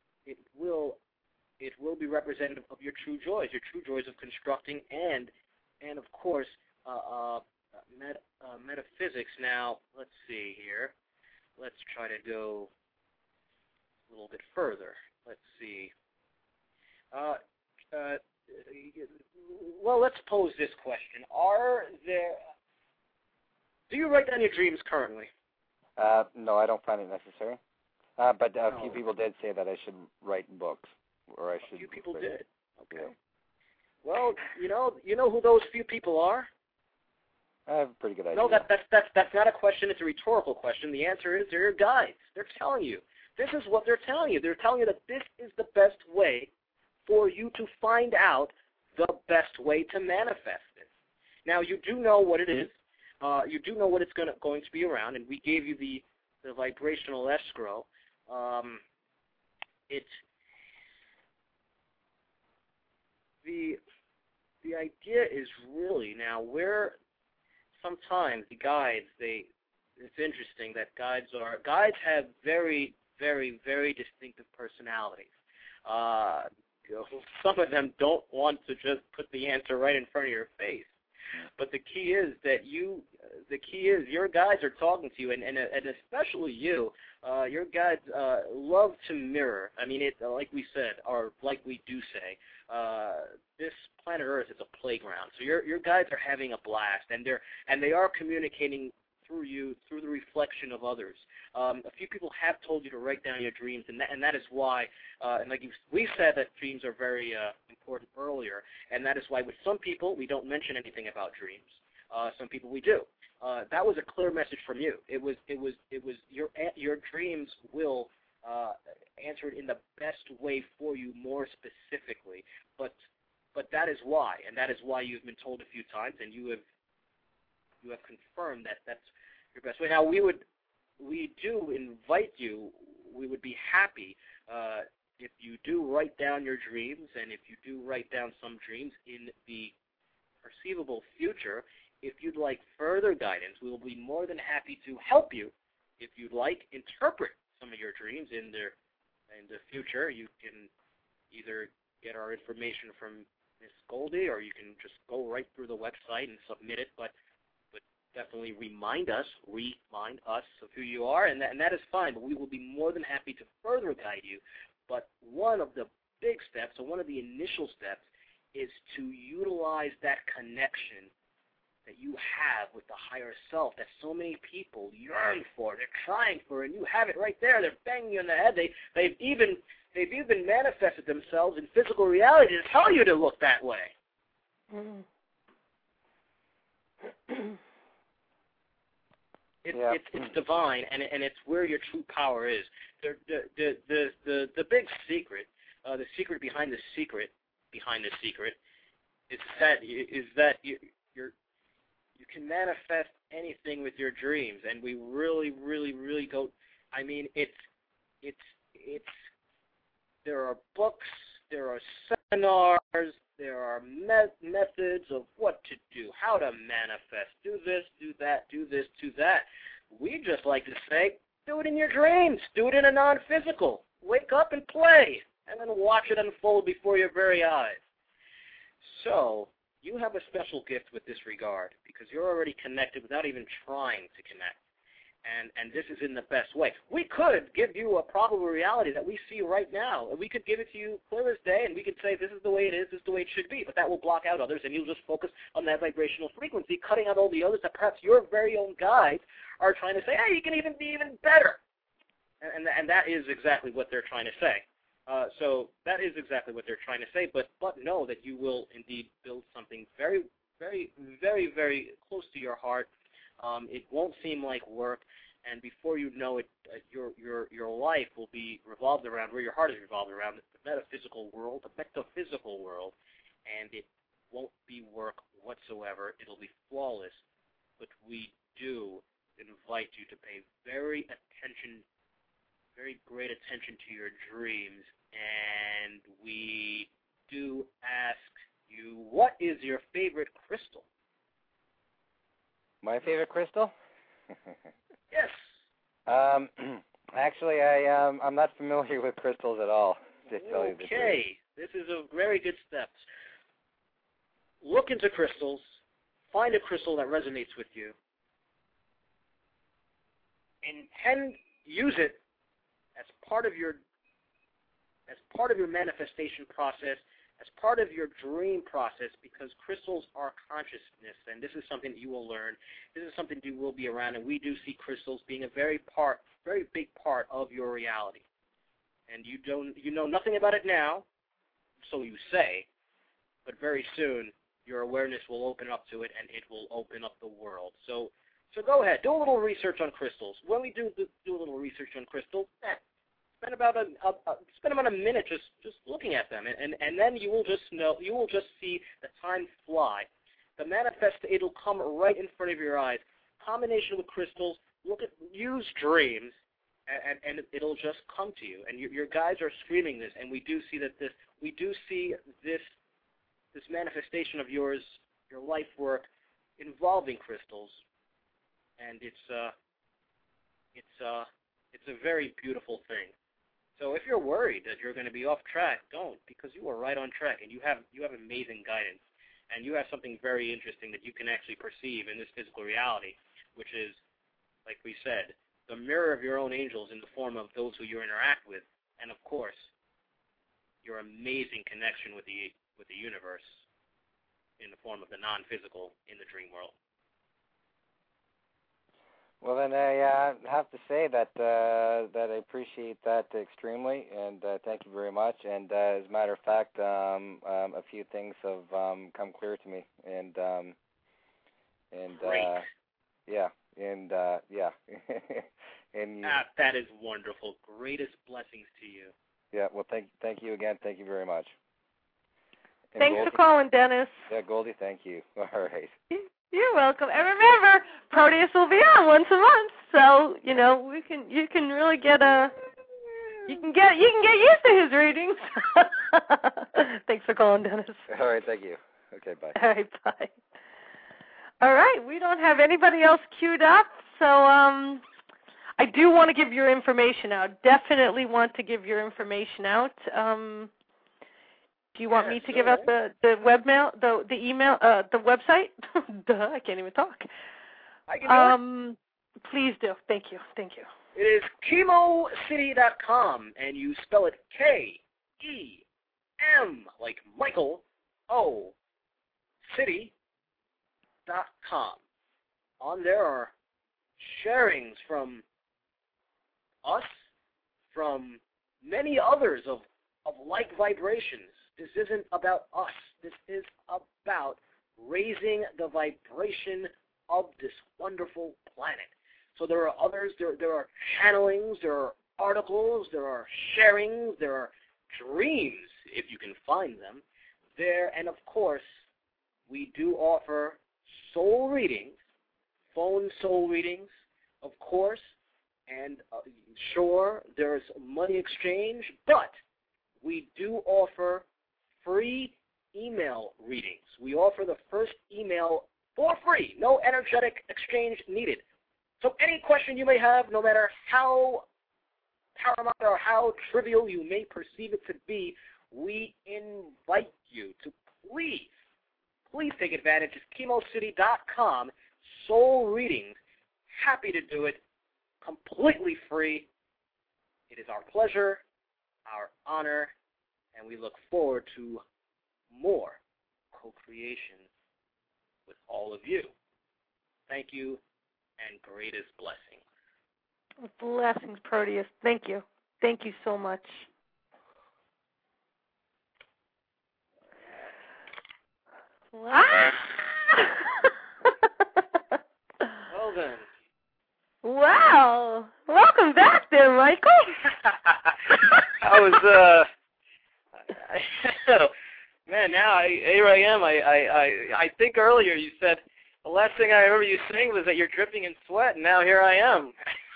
be representative of your true joys of constructing and of course metaphysics. Now let's see here. Let's try to go a little bit further. Let's see. Well, let's pose this question: do you write down your dreams currently? No, I don't find it necessary. But a few people did say that I should write books, or I should. A few people did. Okay. Yeah. Well, you know who those few people are? I have a pretty good idea. No, that's not a question. It's a rhetorical question. The answer is they're your guides. They're telling you. This is what they're telling you. They're telling you that this is the best way for you to find out the best way to manifest it. Now, you do know what it is. You do know what it's going to be around, and we gave you the vibrational escrow. The idea is really now where sometimes the guides, it's interesting that guides have very, very, very distinctive personalities. Some of them don't want to just put the answer right in front of your face. But the key is your guides are talking to you, and especially you. Your guides love to mirror. I mean, like we said, or like we do say, this planet Earth is a playground. So your guides are having a blast, and they are communicating through you, through the reflection of others. A few people have told you to write down your dreams, and that is why, and like we said that dreams are very important earlier, and that is why with some people we don't mention anything about dreams. Some people we do. That was a clear message from you. It was your dreams will answer it in the best way for you, more specifically. But that is why, and that is why you've been told a few times, and you have confirmed that that's your best way. Now we do invite you. We would be happy if you do write down your dreams, and if you do write down some dreams in the perceivable future. If you'd like further guidance, we will be more than happy to help you. If you'd like, interpret some of your dreams in the future. You can either get our information from Miss Goldie, or you can just go right through the website and submit it. But definitely remind us of who you are, and that is fine. But we will be more than happy to further guide you. But one of the big steps, or one of the initial steps, is to utilize that connection that you have with the higher self that so many people yearn for. They're trying for, and you have it right there. They're banging you in the head. They've even manifested themselves in physical reality to tell you to look that way. It's divine, and it's where your true power is. The big secret, the secret behind the secret is that you can manifest anything with your dreams, and we really, really, really go. I mean, there are books, there are seminars, there are methods of what to do, how to manifest. Do this, do that, do this, do that. We just like to say, do it in your dreams. Do it in a non-physical. Wake up and play, and then watch it unfold before your very eyes. So you have a special gift with this regard, because you're already connected without even trying to connect. And this is in the best way. We could give you a probable reality that we see right now, and we could give it to you clear as day, and we could say this is the way it is, this is the way it should be, but that will block out others, and you'll just focus on that vibrational frequency, cutting out all the others that perhaps your very own guides are trying to say, hey, you can even be even better. And that is exactly what they're trying to say. So that is exactly what they're trying to say, but know that you will indeed build something very, very, very, very close to your heart. It won't seem like work, and before you know it, your life will be revolved around where your heart is revolved around, the metaphysical world, and it won't be work whatsoever. It'll be flawless, but we do invite you to pay very great attention to your dreams, and we do ask you, what is your favorite crystal? My favorite crystal? Yes. Actually, I'm not familiar with crystals at all, to tell you the truth. Okay, this is a very good step. Look into crystals, find a crystal that resonates with you, use it as part of your manifestation process, as part of your dream process, because crystals are consciousness, and this is something that you will learn. This is something you will be around, and we do see crystals being a very big part of your reality. And you know nothing about it now, so you say, but very soon your awareness will open up to it, and it will open up the world. So go ahead, do a little research on crystals. When we do a little research on crystals, spend about a minute just looking at them, and then you will just see the time fly. The manifest, it'll come right in front of your eyes. Combination with crystals, use dreams, and it'll just come to you. And your guides are screaming this, and we do see this manifestation of yours, your life work, involving crystals, and it's a very beautiful thing. So if you're worried that you're going to be off track, don't, because you are right on track, and you have amazing guidance, and you have something very interesting that you can actually perceive in this physical reality, which is, like we said, the mirror of your own angels in the form of those who you interact with, and of course, your amazing connection with the universe in the form of the non-physical in the dream world. Well, then I have to say that I appreciate that extremely, and thank you very much. And as a matter of fact, a few things have come clear to me, and Great. yeah, and you, that is wonderful. Greatest blessings to you. Yeah. Well, thank you again. Thank you very much. And Thanks Goldie, for calling, Dennis. Yeah, Goldie, thank you. All right. You're welcome. And remember, Proteus will be on once a month, so you can really get you can get used to his readings. Thanks for calling, Dennis. All right, thank you. Okay, bye. All right, bye. All right, we don't have anybody else queued up, so I do want to give your information out. Definitely want to give your information out. Do you want me to give out the webmail, the email, the website? Duh, I can't even talk. I can do it. Please do. Thank you. It is chemocity.com, and you spell it K-E-M, like Michael, O, city.com. On there are sharings from us, from many others of like vibrations. This isn't about us. This is about raising the vibration of this wonderful planet. So there are others, there are channelings, there are articles, there are sharings, there are dreams, if you can find them there. And of course, we do offer soul readings, phone soul readings, of course, and sure, there's money exchange, but we do offer free email readings. We offer the first email for free, no energetic exchange needed. So any question you may have, no matter how paramount or how trivial you may perceive it to be, we invite you to please take advantage of chemocity.com, soul readings. Happy to do it, completely free. It is our pleasure, our honor, and we look forward to more co-creation with all of you. Thank you, and greatest blessings. Blessings, Proteus. Thank you. Thank you so much. Wow. Well then. Wow. Welcome back there, Michael. I was man, now here I am. I think earlier you said the last thing I remember you saying was that you're dripping in sweat, and now here I am.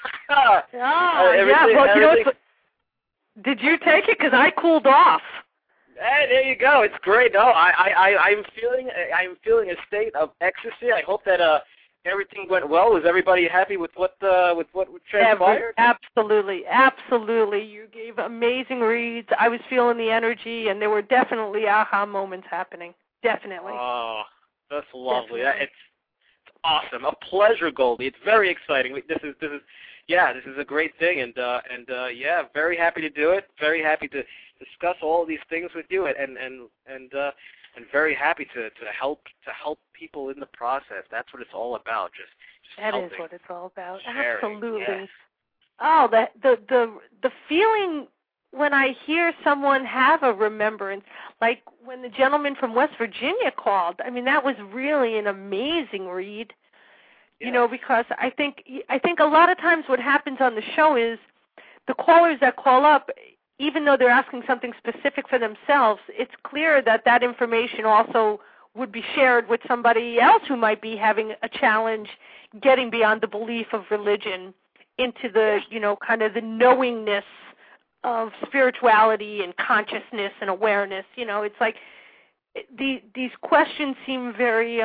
Did you take it? Because I cooled off. Hey, there you go. It's great. No, I'm feeling a state of ecstasy. I hope that everything went well. Was everybody happy with what transpired? Absolutely. You gave amazing reads. I was feeling the energy, and there were definitely aha moments happening. Definitely. Oh, that's lovely. It's awesome. A pleasure, Goldie. It's very exciting. This is a great thing, and very happy to do it. Very happy to discuss all these things with you, and very happy to help people in the process. That's what it's all about. Just that helping. Is what it's all about. Sharing. Absolutely. Yes. Oh, the feeling when I hear someone have a remembrance, like when the gentleman from West Virginia called. I mean, that was really an amazing read. Yeah. You know, because I think a lot of times what happens on the show is the callers that call up, even though they're asking something specific for themselves, it's clear that information also would be shared with somebody else who might be having a challenge getting beyond the belief of religion into the, kind of the knowingness of spirituality and consciousness and awareness. It's like these questions seem very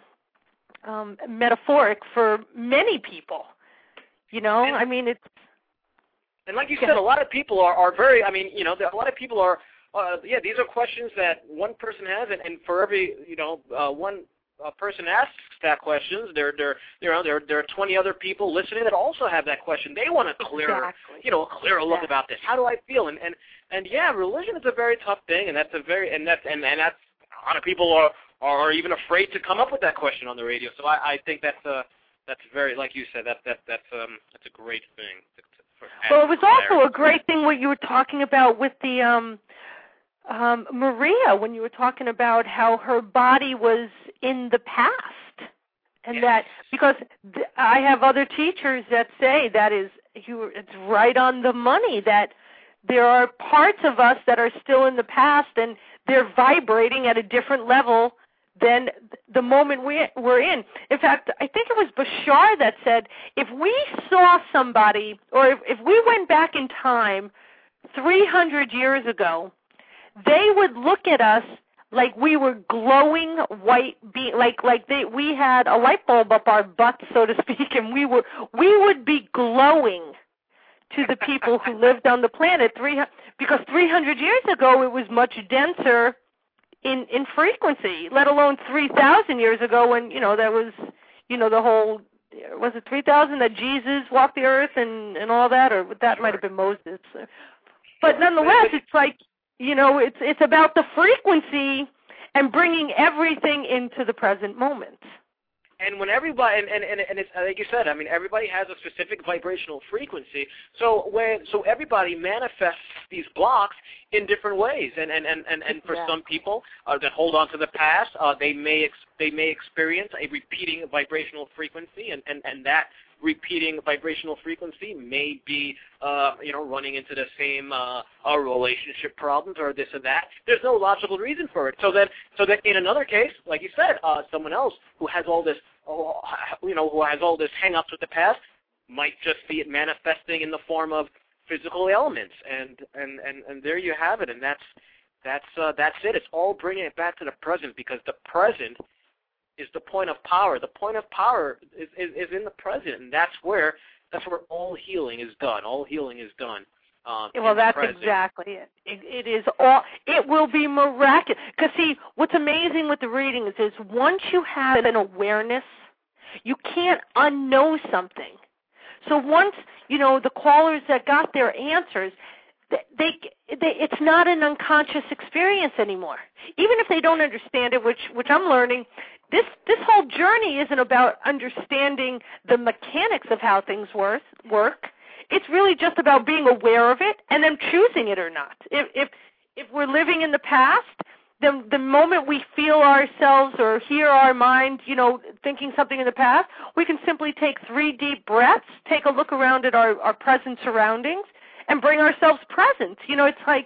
metaphoric for many people. I mean, it's... And like you said, a lot of people are very, a lot of people are, these are questions that one person has, and for every, one person asks that questions, there are 20 other people listening that also have that question. They want a clearer, a clearer look about this. How do I feel? And yeah, religion is a very tough thing, and that's a lot of people are even afraid to come up with that question on the radio. So I think that's very, like you said, that's a great thing. Well, it was also a great thing what you were talking about with the Maria, when you were talking about how her body was in the past, and that because I have other teachers that say that it's right on the money, that there are parts of us that are still in the past and they're vibrating at a different level than the moment we're in. In fact, I think it was Bashar that said, if we saw somebody, or if we went back in time 300 years ago, they would look at us like we were glowing white, we had a light bulb up our butts, so to speak, and we would be glowing to the people who lived on the planet. Because 300 years ago it was much denser in frequency, let alone 3,000 years ago when, that was, the whole, was it 3,000 that Jesus walked the earth and all that, or that might have been Moses. But nonetheless, it's like, it's about the frequency and bringing everything into the present moment. And when everybody, and it's like you said, everybody has a specific vibrational frequency. So everybody manifests these blocks in different ways. And for some people that hold on to the past, they may experience a repeating vibrational frequency, and that repeating vibrational frequency may be, running into the same relationship problems or this or that. There's no logical reason for it. So that in another case, like you said, someone else who has all this, who has all this hang-ups with the past, might just see it manifesting in the form of physical ailments, and there you have it. And that's it. It's all bringing it back to the present, because the present is the point of power. The point of power is in the present, and that's where all healing is done. All healing is done. Well, that's exactly it. It is all. It will be miraculous. Because see, what's amazing with the readings is once you have an awareness, you can't unknow something. So once the callers that got their answers, it's not an unconscious experience anymore. Even if they don't understand it, which I'm learning, this whole journey isn't about understanding the mechanics of how things work. it's really just about being aware of it and then choosing it or not. If we're living in the past, then the moment we feel ourselves or hear our mind, thinking something in the past, we can simply take 3 deep breaths, take a look around at our present surroundings, and bring ourselves present. It's like,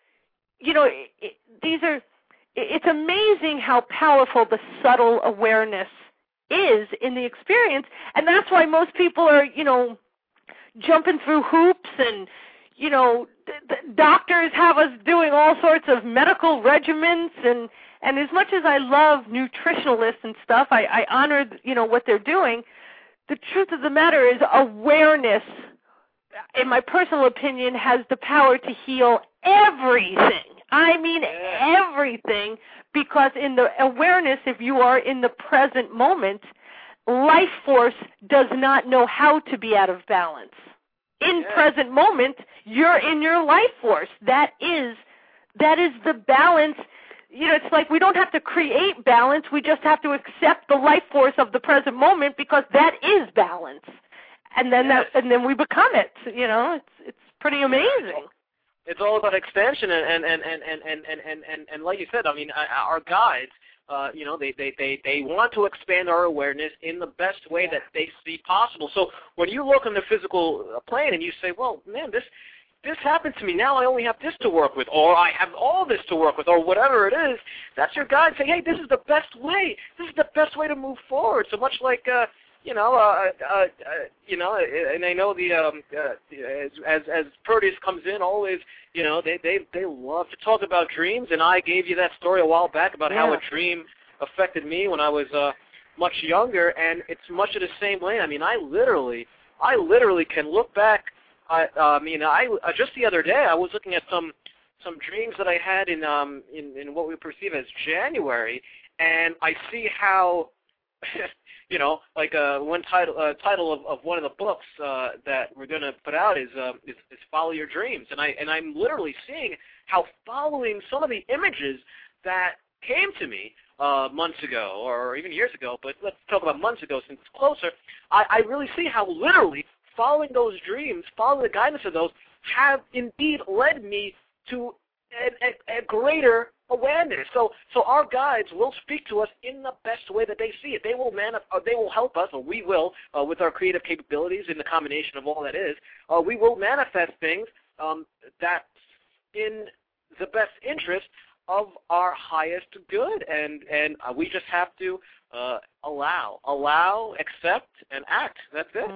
it's amazing how powerful the subtle awareness is in the experience, and that's why most people are, jumping through hoops, and, the doctors have us doing all sorts of medical regimens, and as much as I love nutritionalists and stuff, I honor, what they're doing. The truth of the matter is awareness, in my personal opinion, has the power to heal everything. I mean everything, because in the awareness, if you are in the present moment, life force does not know how to be out of balance. In present moment, you're in your life force. That is the balance. It's like we don't have to create balance. We just have to accept the life force of the present moment, because that is balance. And then and then we become it. It's pretty amazing. It's all about expansion, and like you said, I mean, our guides, they want to expand our awareness in the best way that they see possible. So when you look on the physical plane and you say, well, man, this happened to me, now I only have this to work with, or I have all this to work with, or whatever it is, that's your guide saying, hey, this is the best way. This is the best way to move forward. So much like, and I know as Proteus comes in, always, they love to talk about dreams, and I gave you that story a while back about how a dream affected me when I was much younger, and it's much of the same way. I mean, I literally can look back. Just the other day I was looking at some dreams that I had in what we perceive as January, and I see how. One title of one of the books that we're going to put out is Follow Your Dreams, and I'm literally seeing how following some of the images that came to me months ago or even years ago, but let's talk about months ago since it's closer. I really see how literally following those dreams, following the guidance of those, have indeed led me to a greater awareness. So our guides will speak to us in the best way that they see it. They will help us, or we will, with our creative capabilities in the combination of all that is, we will manifest things that's in the best interest of our highest good, and we just have to allow, accept, and act. That's it.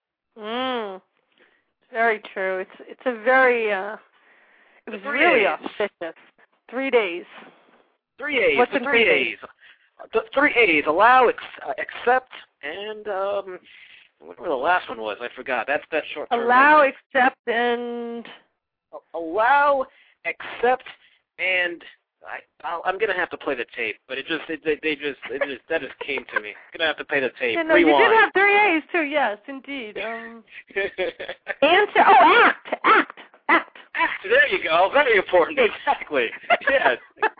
Very true. It's a very it was really auspicious. 3 days. 3 A's. What's in 3 days? The 3 A's. Allow, accept, and whatever the last one was, I forgot. That's that short term. Allow, accept, and allow, accept, and I'm gonna have to play the tape, but that just came to me. Gonna have to play the tape. No, you did have 3 A's too. Yes, indeed. Answer. Oh, act. There you go. Very important. Exactly. Yes.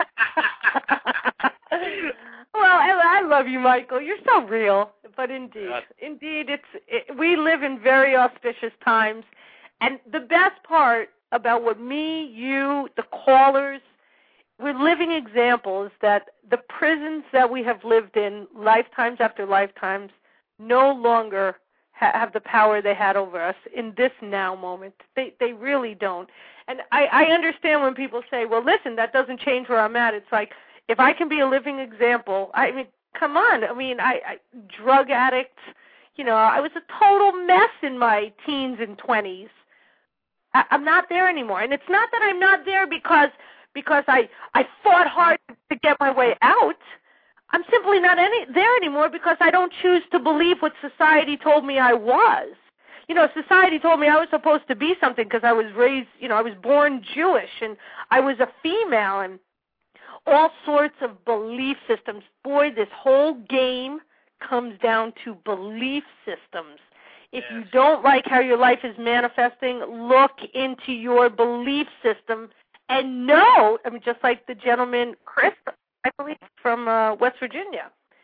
Well, I love you, Michael. You're so real. But indeed, we live in very auspicious times. And the best part about what me, you, the callers, we're living examples that the prisons that we have lived in lifetimes after lifetimes no longer have the power they had over us in this now moment. They really don't. And I understand when people say, well, listen, that doesn't change where I'm at. It's like, if I can be a living example, I mean, come on. I mean, I drug addict, I was a total mess in my teens and 20s. I'm not there anymore. And it's not that I'm not there because I fought hard to get my way out. I'm simply not there anymore because I don't choose to believe what society told me I was. Society told me I was supposed to be something because I was raised, I was born Jewish and I was a female and all sorts of belief systems. Boy, this whole game comes down to belief systems. If you don't like how your life is manifesting, look into your belief system and know, just like the gentleman, Chris, I believe, from West Virginia,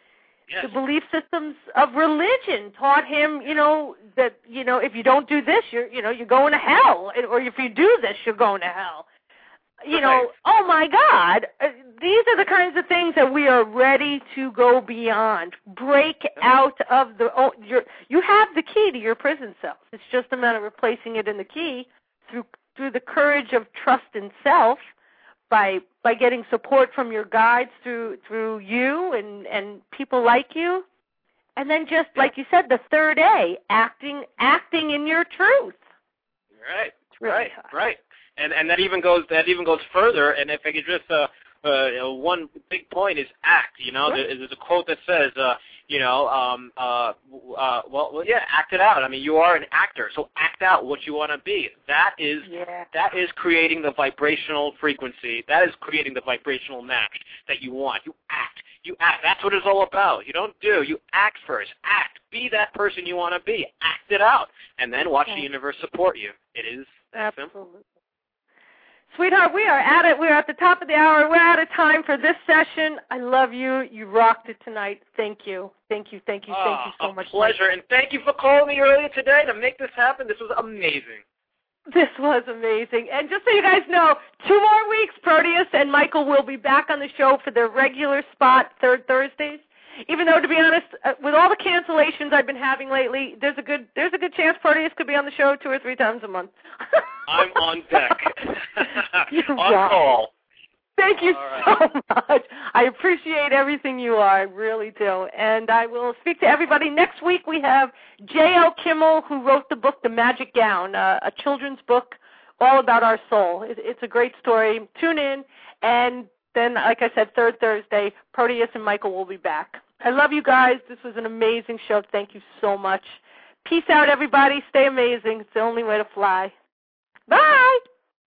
Yes. The belief systems of religion taught him, that, if you don't do this, you're going to hell. Or if you do this, you're going to hell. Oh my God, these are the kinds of things that we are ready to go beyond. Break out of you have the key to your prison cells. It's just a matter of replacing it in the key through the courage of trust in self, by getting support from your guides through you and people like you. And then just like you said, the third A, acting in your truth. Right. Really right. And that even goes further. And if I could just one big point is act. There's a quote that says, act it out. I mean, you are an actor, so act out what you want to be. That is creating the vibrational frequency. That is creating the vibrational match that you want. You act. That's what it's all about. You don't do. You act first. Act. Be that person you want to be. Act it out, and then watch the universe support you. It is that simple. Sweetheart, we are at it. We're at the top of the hour. We're out of time for this session. I love you. You rocked it tonight. Thank you. Thank you so much. A pleasure, and thank you for calling me earlier today to make this happen. This was amazing. This was amazing. And just so you guys know, 2 more weeks, Proteus and Michael will be back on the show for their regular spot, third Thursdays. Even though, to be honest, with all the cancellations I've been having lately, there's a good chance Proteus could be on the show 2 or 3 times a month. I'm on deck. On call. Thank you so much. I appreciate everything you are. I really do. And I will speak to everybody. Next week we have J.L. Kimmel, who wrote the book The Magic Gown, a children's book all about our soul. It's a great story. Tune in. And then, like I said, third Thursday, Proteus and Michael will be back. I love you guys. This was an amazing show. Thank you so much. Peace out, everybody. Stay amazing. It's the only way to fly. Bye.